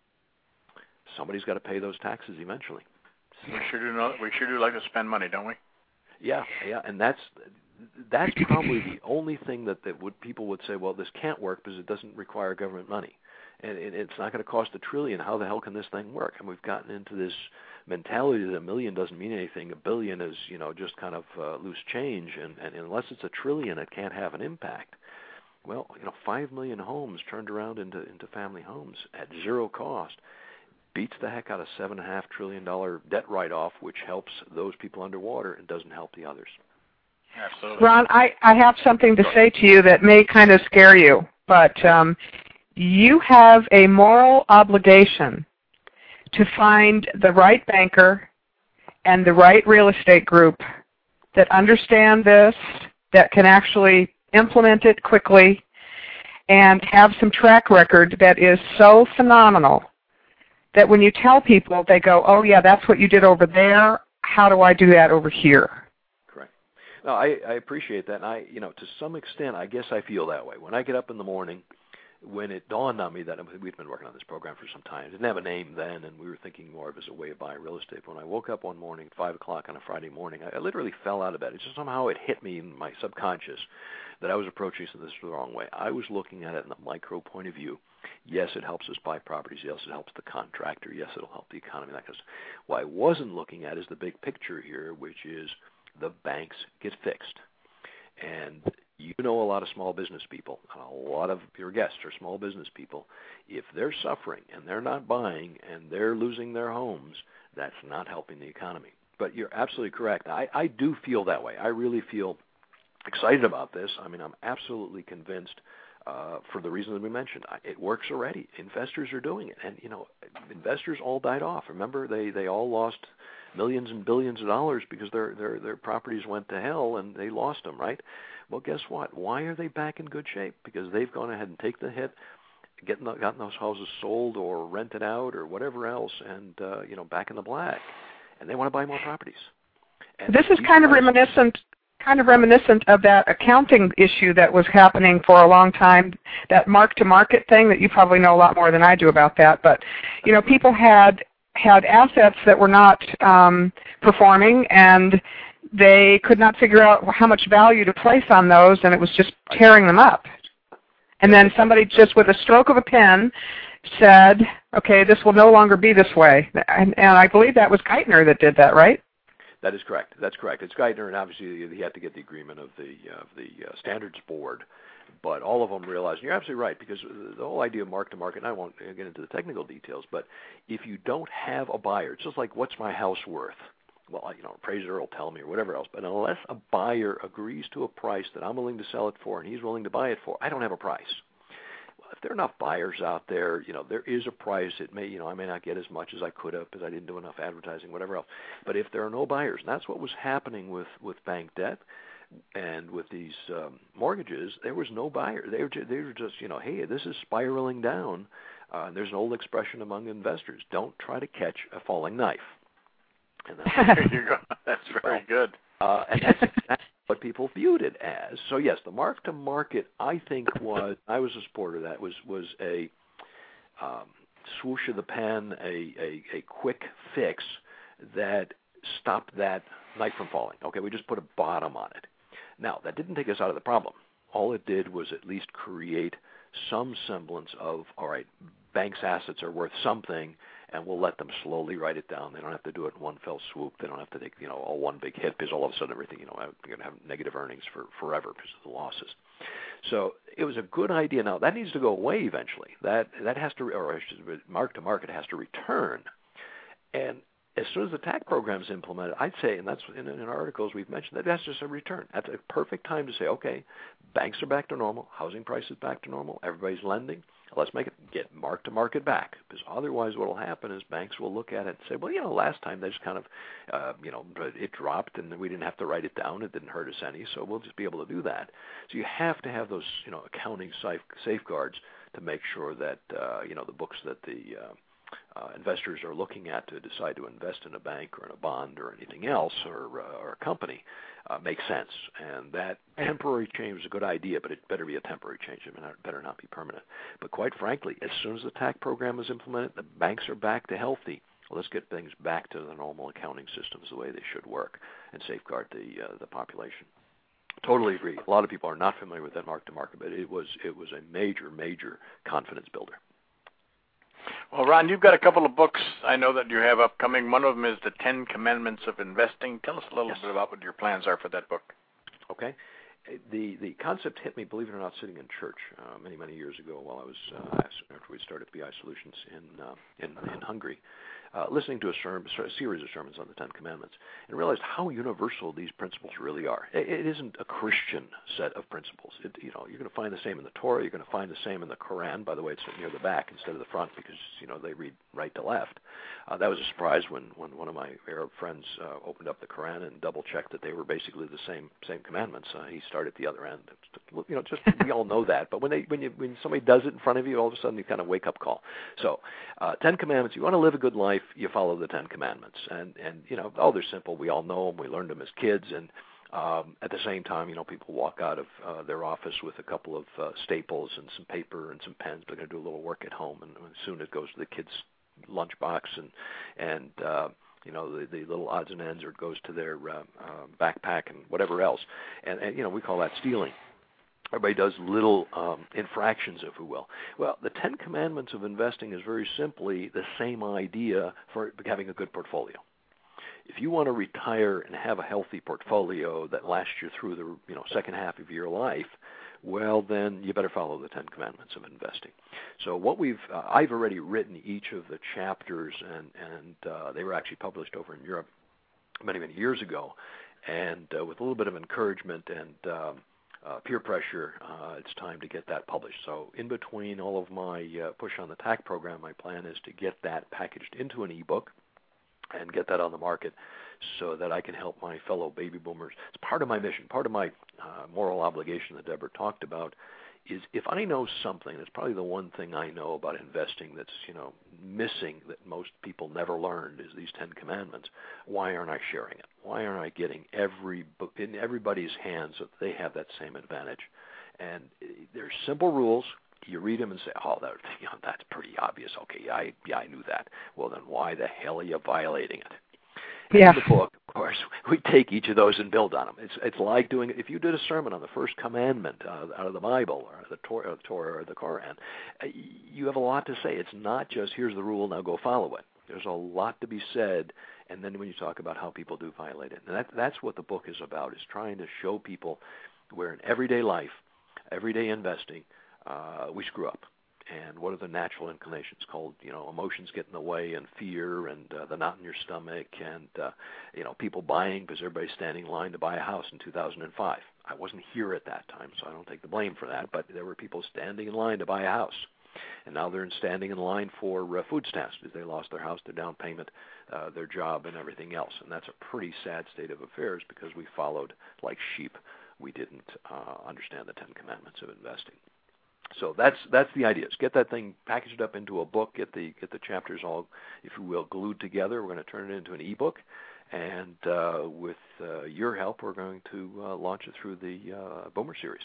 Somebody's got to pay those taxes eventually. We sure do know. We sure do like to spend money, don't we? Yeah, yeah, and that's that's probably the only thing that, that would people would say, well, this can't work because it doesn't require government money, and it, it's not going to cost a trillion. How the hell can this thing work? And we've gotten into this mentality that a million doesn't mean anything. A billion is, you know, just kind of uh, loose change, and, and unless it's a trillion, it can't have an impact. Well, you know, five million homes turned around into into family homes at zero cost beats the heck out of seven and a half trillion dollar debt write-off, which helps those people underwater and doesn't help the others. Absolutely. Ron, I, I have something to say to you that may kind of scare you, but um, you have a moral obligation to find the right banker and the right real estate group that understand this, that can actually implement it quickly, and have some track record that is so phenomenal that when you tell people, they go, oh, yeah, that's what you did over there. How do I do that over here? Correct. No, I, I appreciate that. And I, you know, to some extent, I guess I feel that way. When I get up in the morning, when it dawned on me that we'd been working on this program for some time, it didn't have a name then, and we were thinking more of it as a way of buying real estate. But when I woke up one morning, five o'clock on a Friday morning, I, I literally fell out of bed. It just somehow it hit me in my subconscious that I was approaching this the wrong way. I was looking at it in the micro point of view. Yes, it helps us buy properties. Yes, it helps the contractor. Yes, it'll help the economy. That kind of stuff. What I wasn't looking at is the big picture here, which is the banks get fixed. And you know a lot of small business people, and a lot of your guests are small business people. If they're suffering and they're not buying and they're losing their homes, that's not helping the economy. But you're absolutely correct. I, I do feel that way. I really feel excited about this. I mean, I'm absolutely convinced uh, for the reasons that we mentioned. It works already. Investors are doing it. And, you know, investors all died off. Remember, they, they all lost millions and billions of dollars because their, their, their properties went to hell and they lost them, right? Well, guess what? Why are they back in good shape? Because they've gone ahead and taken the hit, getting gotten those houses sold or rented out or whatever else, and, uh, you know, back in the black. And they want to buy more properties. And this is kind of reminiscent kind of reminiscent of that accounting issue that was happening for a long time, that mark-to-market thing that you probably know a lot more than I do about that. But, you know, people had had assets that were not um, performing, and they could not figure out how much value to place on those, and it was just tearing them up. And then somebody just with a stroke of a pen said, okay, this will no longer be this way. And, and I believe that was Geithner that did that, right? That is correct. That's correct. It's Geithner, and obviously he had to get the agreement of the uh, of the uh, standards board. But all of them realized, and you're absolutely right, because the whole idea of mark-to-market, and I won't get into the technical details, but if you don't have a buyer, it's just like, what's my house worth? Well, you know, appraiser will tell me or whatever else. But unless a buyer agrees to a price that I'm willing to sell it for and he's willing to buy it for, I don't have a price. Well, if there are enough buyers out there, you know, there is a price. It may, you know, I may not get as much as I could have because I didn't do enough advertising, whatever else. But if there are no buyers, and that's what was happening with, with bank debt, and with these um, mortgages, there was no buyer. They were, just, they were just, you know, hey, this is spiraling down. Uh, and there's an old expression among investors: don't try to catch a falling knife. And that's, there you go. That's very good. Uh, and that's exactly what people viewed it as. So yes, the mark to market, I think, was I was a supporter of that. Was was a um, swoosh of the pen, a, a a quick fix that stopped that knife from falling. Okay, we just put a bottom on it. Now, that didn't take us out of the problem. All it did was at least create some semblance of, all right, banks' assets are worth something, and we'll let them slowly write it down. They don't have to do it in one fell swoop. They don't have to take, you know, all one big hit, because all of a sudden everything, you know, you're going to have negative earnings for forever because of the losses. So it was a good idea. Now, that needs to go away eventually. That that has to, or mark to market has to return. And as soon as the T A C program is implemented, I'd say, and that's in, in articles we've mentioned, that that's just a return. That's a perfect time to say, okay, banks are back to normal, housing prices back to normal, everybody's lending. Let's make it get mark to market back, because otherwise what will happen is banks will look at it and say, well, you know, last time they just kind of, uh, you know, it dropped and we didn't have to write it down. It didn't hurt us any, so we'll just be able to do that. So you have to have those, you know, accounting safe, safeguards to make sure that, uh, you know, the books that the uh, Uh, investors are looking at to decide to invest in a bank or in a bond or anything else or, uh, or a company uh, makes sense. And that temporary change is a good idea, but it better be a temporary change. It better not be permanent. But quite frankly, as soon as the T A C program is implemented, the banks are back to healthy. Well, let's get things back to the normal accounting systems the way they should work and safeguard the uh, the population. Totally agree. A lot of people are not familiar with that mark-to-market, but it was it was a major, major confidence builder. Well, Ron, you've got a couple of books I know that you have upcoming. One of them is The Ten Commandments of Investing. Tell us a little yes. bit about what your plans are for that book. Okay. The the concept hit me, believe it or not, sitting in church uh, many, many years ago while I was, uh, after we started B I Solutions in, uh, in, in Hungary, uh, listening to a, sermon, a series of sermons on the Ten Commandments, and realized how universal these principles really are. It, it isn't a Christian set of principles. It, you know, you're going to find the same in the Torah. You're going to find the same in the Quran. By the way, it's near the back instead of the front because, you know, they read right to left. Uh, that was a surprise when, when one of my Arab friends uh, opened up the Quran and double-checked that they were basically the same same commandments. Uh, he started at the other end. You know, just we all know that. But when they when you when somebody does it in front of you, all of a sudden you kind of wake-up call. So, uh, Ten Commandments. You want to live a good life, you follow the Ten Commandments. And and you know, oh, they're simple. We all know them. We learned them as kids. And um, at the same time, you know, people walk out of uh, their office with a couple of uh, staples and some paper and some pens. They're going to do a little work at home, and soon it goes to the kids' lunchbox and and uh, you know the, the little odds and ends, or it goes to their uh, uh, backpack and whatever else. And, and you know, we call that stealing. Everybody does little um, infractions, if we will. Well, the Ten Commandments of investing is very simply the same idea for having a good portfolio. If you want to retire and have a healthy portfolio that lasts you through the you know second half of your life, well, then you better follow the Ten Commandments of investing. So what we've, uh, I've already written each of the chapters, and, and uh, they were actually published over in Europe many, many years ago. And uh, with a little bit of encouragement and um, uh, peer pressure, uh, it's time to get that published. So in between all of my uh, push on the T A C program, my plan is to get that packaged into an ebook and get that on the market so that I can help my fellow baby boomers. It's part of my mission, part of my uh, moral obligation that Deborah talked about is if I know something, it's probably the one thing I know about investing that's, you know, missing that most people never learned is these Ten Commandments. Why aren't I sharing it? Why aren't I getting every book in everybody's hands so that they have that same advantage? And there's simple rules. You read them and say, oh, that, you know, that's pretty obvious. Okay, yeah I, yeah, I knew that. Well, then why the hell are you violating it? Yeah. In the book, course, we take each of those and build on them. It's it's like doing, if you did a sermon on the first commandment uh, out of the Bible or the Torah, Torah or the Koran, uh, you have a lot to say. It's not just, here's the rule, now go follow it. There's a lot to be said, and then when you talk about how people do violate it. And that, that's what the book is about, is trying to show people where in everyday life, everyday investing, uh, we screw up. And what are the natural inclinations called, you know, emotions get in the way, and fear, and uh, the knot in your stomach, and, uh, you know, people buying because everybody's standing in line to buy a house in two thousand five. I wasn't here at that time, so I don't take the blame for that, but there were people standing in line to buy a house. And now they're standing in line for uh, food stamps because they lost their house, their down payment, uh, their job, and everything else. And that's a pretty sad state of affairs because we followed like sheep. We didn't uh, understand the Ten Commandments of investing. So that's that's the idea. Is get that thing packaged up into a book, get the get the chapters all, if you will, glued together. We're going to turn it into an ebook, and uh, with uh, your help, we're going to uh, launch it through the uh, Boomer series.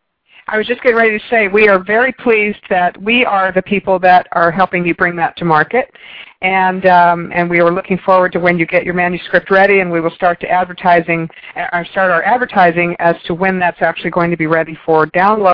I was just getting ready to say we are very pleased that we are the people that are helping you bring that to market, and um, and we are looking forward to when you get your manuscript ready, and we will start to advertising, or start our advertising as to when that's actually going to be ready for download.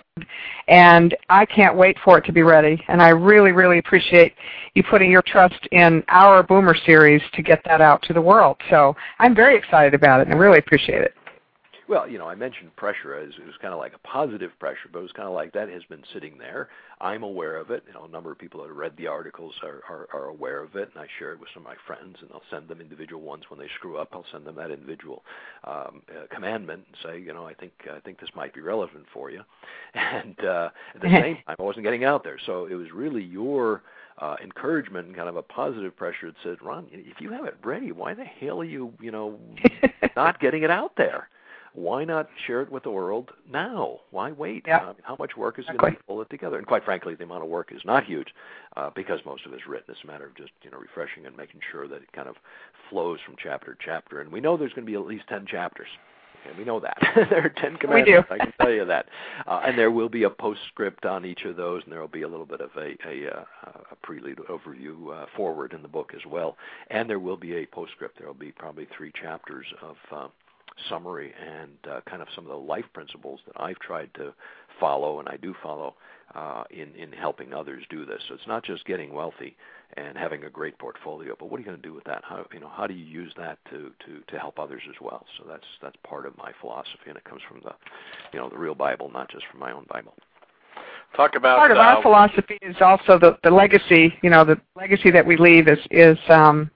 And I can't wait for it to be ready. And I really, really appreciate you putting your trust in our Boomer series to get that out to the world. So I'm very excited about it, and I really appreciate it. Well, you know, I mentioned pressure as it was kind of like a positive pressure, but it was kind of like that has been sitting there. I'm aware of it. You know, a number of people that have read the articles are, are, are aware of it, and I share it with some of my friends, and I'll send them individual ones when they screw up. I'll send them that individual um, uh, commandment and say, you know, I think I think this might be relevant for you. And uh, at the same time, I wasn't getting out there, so it was really your uh, encouragement and kind of a positive pressure that said, Ron, if you have it ready, why the hell are you, you know, not getting it out there? Why not share it with the world now? Why wait? Yeah. Uh, how much work is exactly. going to pull it together? And quite frankly, the amount of work is not huge uh, because most of it is written. It's a matter of just, you know, refreshing and making sure that it kind of flows from chapter to chapter. And we know there's going to be at least ten chapters. Okay, we know that. There are ten commandments, we do. I can tell you that. Uh, and there will be a postscript on each of those, and there will be a little bit of a, a, uh, a prelude overview uh, forward in the book as well. And there will be a postscript. There will be probably three chapters of uh, summary and uh, kind of some of the life principles that I've tried to follow, and I do follow uh, in, in helping others do this. So it's not just getting wealthy and having a great portfolio, but what are you going to do with that? How, you know, how do you use that to, to, to help others as well? So that's that's part of my philosophy, and it comes from the, you know, the real Bible, not just from my own Bible. Talk about part of uh, our philosophy is also the, the legacy. You know, the legacy that we leave is is um,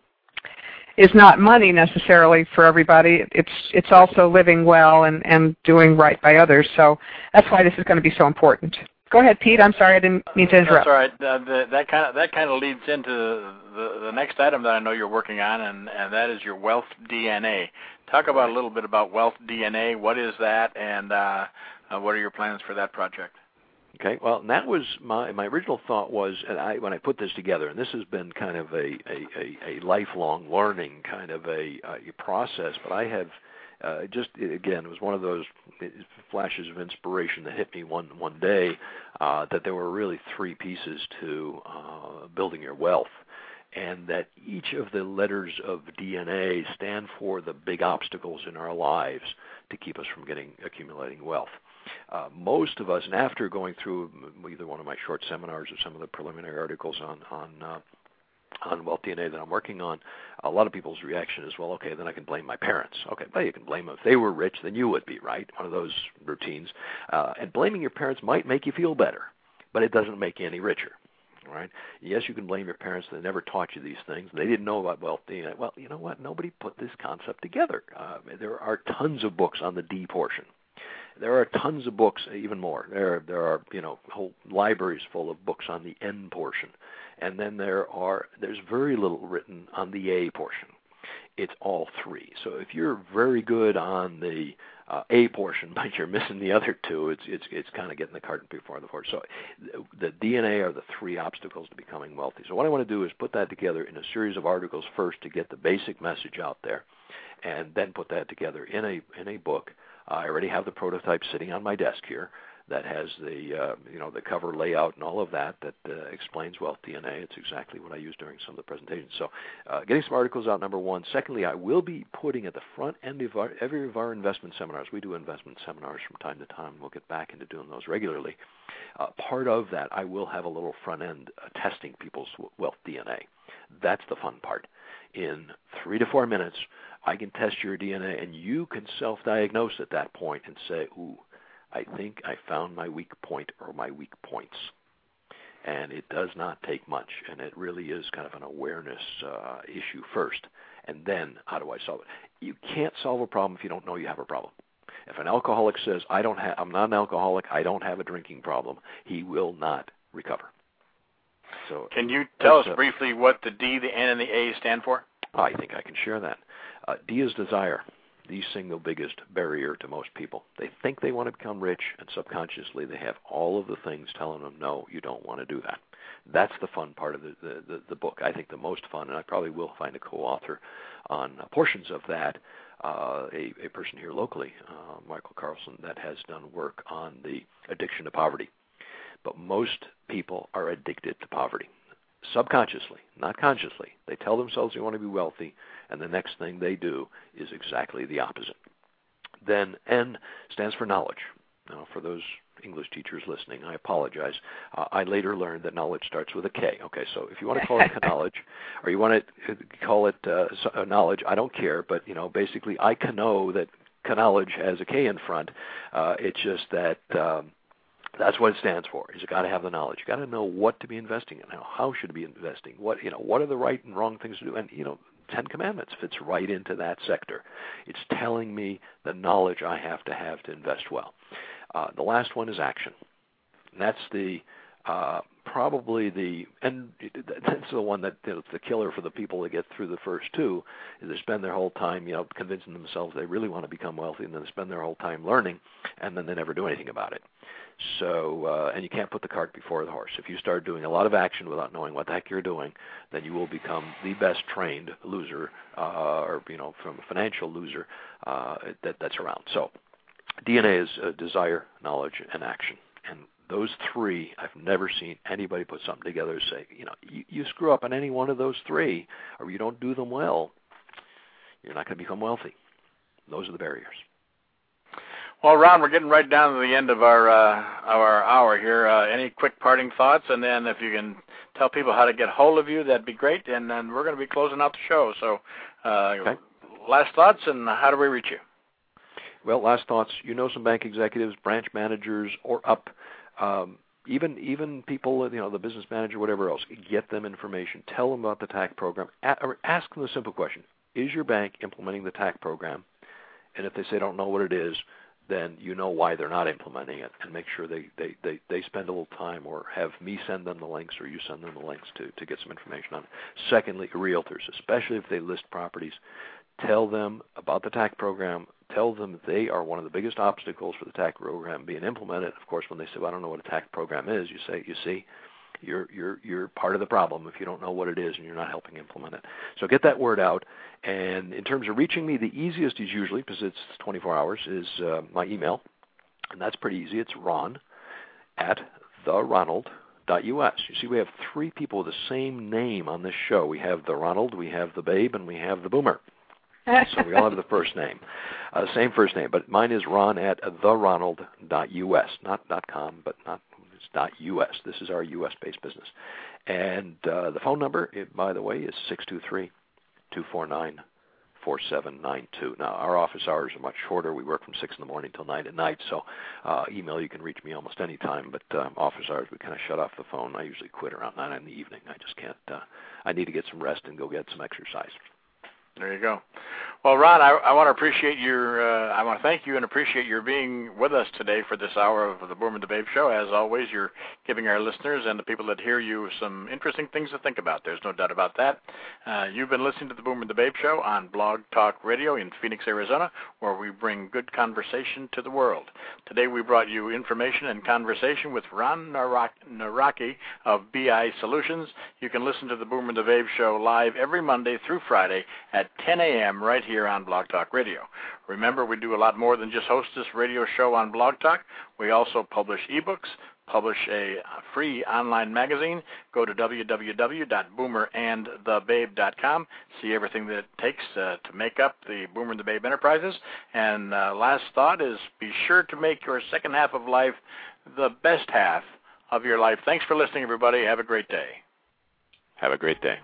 is not money necessarily for everybody. It's it's also living well and, and doing right by others. So that's why this is going to be so important. Go ahead, Pete. I'm sorry, I didn't mean to interrupt. That's all right. Uh, the, that kind of that kind of leads into the, the next item that I know you're working on, and, and that is your Wealth D N A. Talk about a little bit about Wealth D N A. What is that, and uh, uh, what are your plans for that project? Okay, well, that was my my original thought was, and I when I put this together, and this has been kind of a a, a, a lifelong learning kind of a, a process, but I have uh, just again it was one of those flashes of inspiration that hit me one one day uh, that there were really three pieces to uh, building your wealth, and that each of the letters of D N A stand for the big obstacles in our lives to keep us from getting accumulating wealth. Uh, most of us, and after going through either one of my short seminars or some of the preliminary articles on on uh, on Wealth D N A that I'm working on, a lot of people's reaction is, well, okay, then I can blame my parents. Okay, well, you can blame them. If they were rich, then you would be, right? One of those routines. Uh, and blaming your parents might make you feel better, but it doesn't make you any richer. Right? Yes, you can blame your parents. They never taught you these things. They didn't know about Wealth D N A. Well, you know what? Nobody put this concept together. Uh, there are tons of books on the D portion. There are tons of books, even more. There, there are, you know, whole libraries full of books on the N portion, and then there are there's very little written on the A portion. It's all three. So if you're very good on the uh, A portion, but you're missing the other two, it's it's it's kind of getting the cart before the horse. So the D N A are the three obstacles to becoming wealthy. So what I want to do is put that together in a series of articles first to get the basic message out there, and then put that together in a in a book. I already have the prototype sitting on my desk here. that has the uh, you know the cover layout and all of that that uh, explains Wealth D N A. It's exactly what I use during some of the presentations. So uh, getting some articles out, number one. Secondly, I will be putting at the front end of our, every of our investment seminars. We do investment seminars from time to time. We'll get back into doing those regularly. Uh, part of that, I will have a little front end uh, testing people's Wealth D N A. That's the fun part. In three to four minutes, I can test your D N A, and you can self-diagnose at that point and say, ooh, I think I found my weak point or my weak points. And it does not take much, and it really is kind of an awareness uh, issue first, and then how do I solve it? You can't solve a problem if you don't know you have a problem. If an alcoholic says, I don't have, I'm not an alcoholic, I don't have a drinking problem, he will not recover. So, can you tell us uh, briefly what the D, the N, and the A stand for? I think I can share that. Uh, D is desire, the single biggest barrier to most people. They think they want to become rich, and subconsciously they have all of the things telling them, no, you don't want to do that. That's the fun part of the, the, the, the book. I think the most fun, and I probably will find a co-author on uh, portions of that, uh, a, a person here locally, uh, Michael Carlson, that has done work on the addiction to poverty. But most people are addicted to poverty. Subconsciously, not consciously. They tell themselves they want to be wealthy, and the next thing they do is exactly the opposite. Then N stands for knowledge. Now, for those English teachers listening, I apologize. Uh, I later learned that knowledge starts with a K. Okay, so if you want to call it knowledge, or you want to call it uh, knowledge, I don't care. But you know, basically, I can know that knowledge has a K in front. Uh, it's just that. Um, That's what it stands for. Is you got to have the knowledge. You got to know what to be investing in. Now, how should be investing? What you know? What are the right and wrong things to do? And you know, Ten Commandments fits right into that sector. It's telling me the knowledge I have to have to invest well. Uh, the last one is action. And that's the uh, probably the and that's the one that you know, it's the killer for the people that get through the first two. Is they spend their whole time you know convincing themselves they really want to become wealthy, and then they spend their whole time learning, and then they never do anything about it. So, uh, and you can't put the cart before the horse. If you start doing a lot of action without knowing what the heck you're doing, then you will become the best trained loser, uh, or you know, from a financial loser uh, that that's around. So, D N A is uh, desire, knowledge, and action. And those three, I've never seen anybody put something together and say, you know, you, you screw up on any one of those three, or you don't do them well, you're not going to become wealthy. Those are the barriers. Well, Ron, we're getting right down to the end of our uh, our hour here. Uh, any quick parting thoughts? And then if you can tell people how to get hold of you, that'd be great. And then we're going to be closing out the show. So uh, okay. Last thoughts, and how do we reach you? Well, last thoughts. You know some bank executives, branch managers, or up, um, even even people, you know, the business manager, whatever else. Get them information. Tell them about the T A C program. A- or ask them the simple question: is your bank implementing the T A C program? And if they say don't know what it is, then you know why they're not implementing it, and make sure they, they, they, they spend a little time, or have me send them the links, or you send them the links to, to get some information on it. Secondly, realtors, especially if they list properties, tell them about the T A C program. Tell them they are one of the biggest obstacles for the T A C program being implemented. Of course, when they say, well, I don't know what a T A C program is, you say, you see, you're, you're, you're part of the problem if you don't know what it is and you're not helping implement it. So get that word out. And in terms of reaching me, the easiest is usually, because it's twenty-four hours, is uh, my email. And that's pretty easy. It's Ron at the ronald dot U S. You see, we have three people with the same name on this show. We have the Ronald, we have the Babe, and we have the Boomer. So we all have the first name, uh, same first name. But mine is Ron at the ronald dot U S, not .com, but not it's .U S. This is our U S-based business. And uh, the phone number, it, by the way, is six two three, two four nine, four seven nine two. Now, our office hours are much shorter. We work from six in the morning till nine at night, so uh, email, you can reach me almost any time, but um, office hours, we kind of shut off the phone. I usually quit around nine in the evening. I just can't. Uh, I need to get some rest and go get some exercise. There you go. Well, Ron, I, I want to appreciate your, uh, I want to thank you and appreciate your being with us today for this hour of the Boomer and the Babe Show. As always, you're giving our listeners and the people that hear you some interesting things to think about. There's no doubt about that. Uh, you've been listening to the Boomer and the Babe Show on Blog Talk Radio in Phoenix, Arizona, where we bring good conversation to the world. Today we brought you information and conversation with Ron Nawrocki of B I Solutions. You can listen to the Boomer and the Babe Show live every Monday through Friday at ten a.m. right here on Blog Talk Radio. Remember, we do a lot more than just host this radio show on Blog Talk. We also publish ebooks, publish a free online magazine. Go to w w w dot boomer and the babe dot com. See everything that it takes uh, to make up the Boomer and the Babe Enterprises. And uh, last thought is be sure to make your second half of life the best half of your life. Thanks for listening, everybody. Have a great day. Have a great day.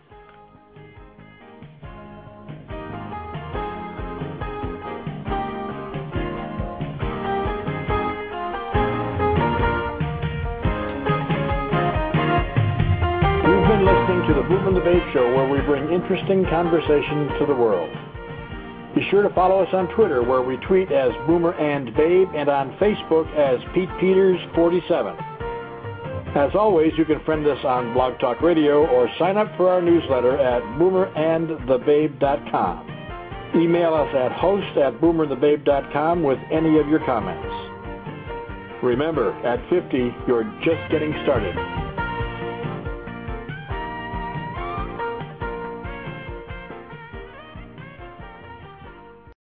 Listening to the Boomer and the Babe Show, where we bring interesting conversation to the world. Be sure to follow us on Twitter, where we tweet as Boomer and Babe, and on Facebook as Pete Peters forty-seven. As always, you can friend us on Blog Talk Radio or sign up for our newsletter at boomer and the babe dot com. Email us at host at boomer and the babe dot com with any of your comments. Remember, at fifty, you're just getting started.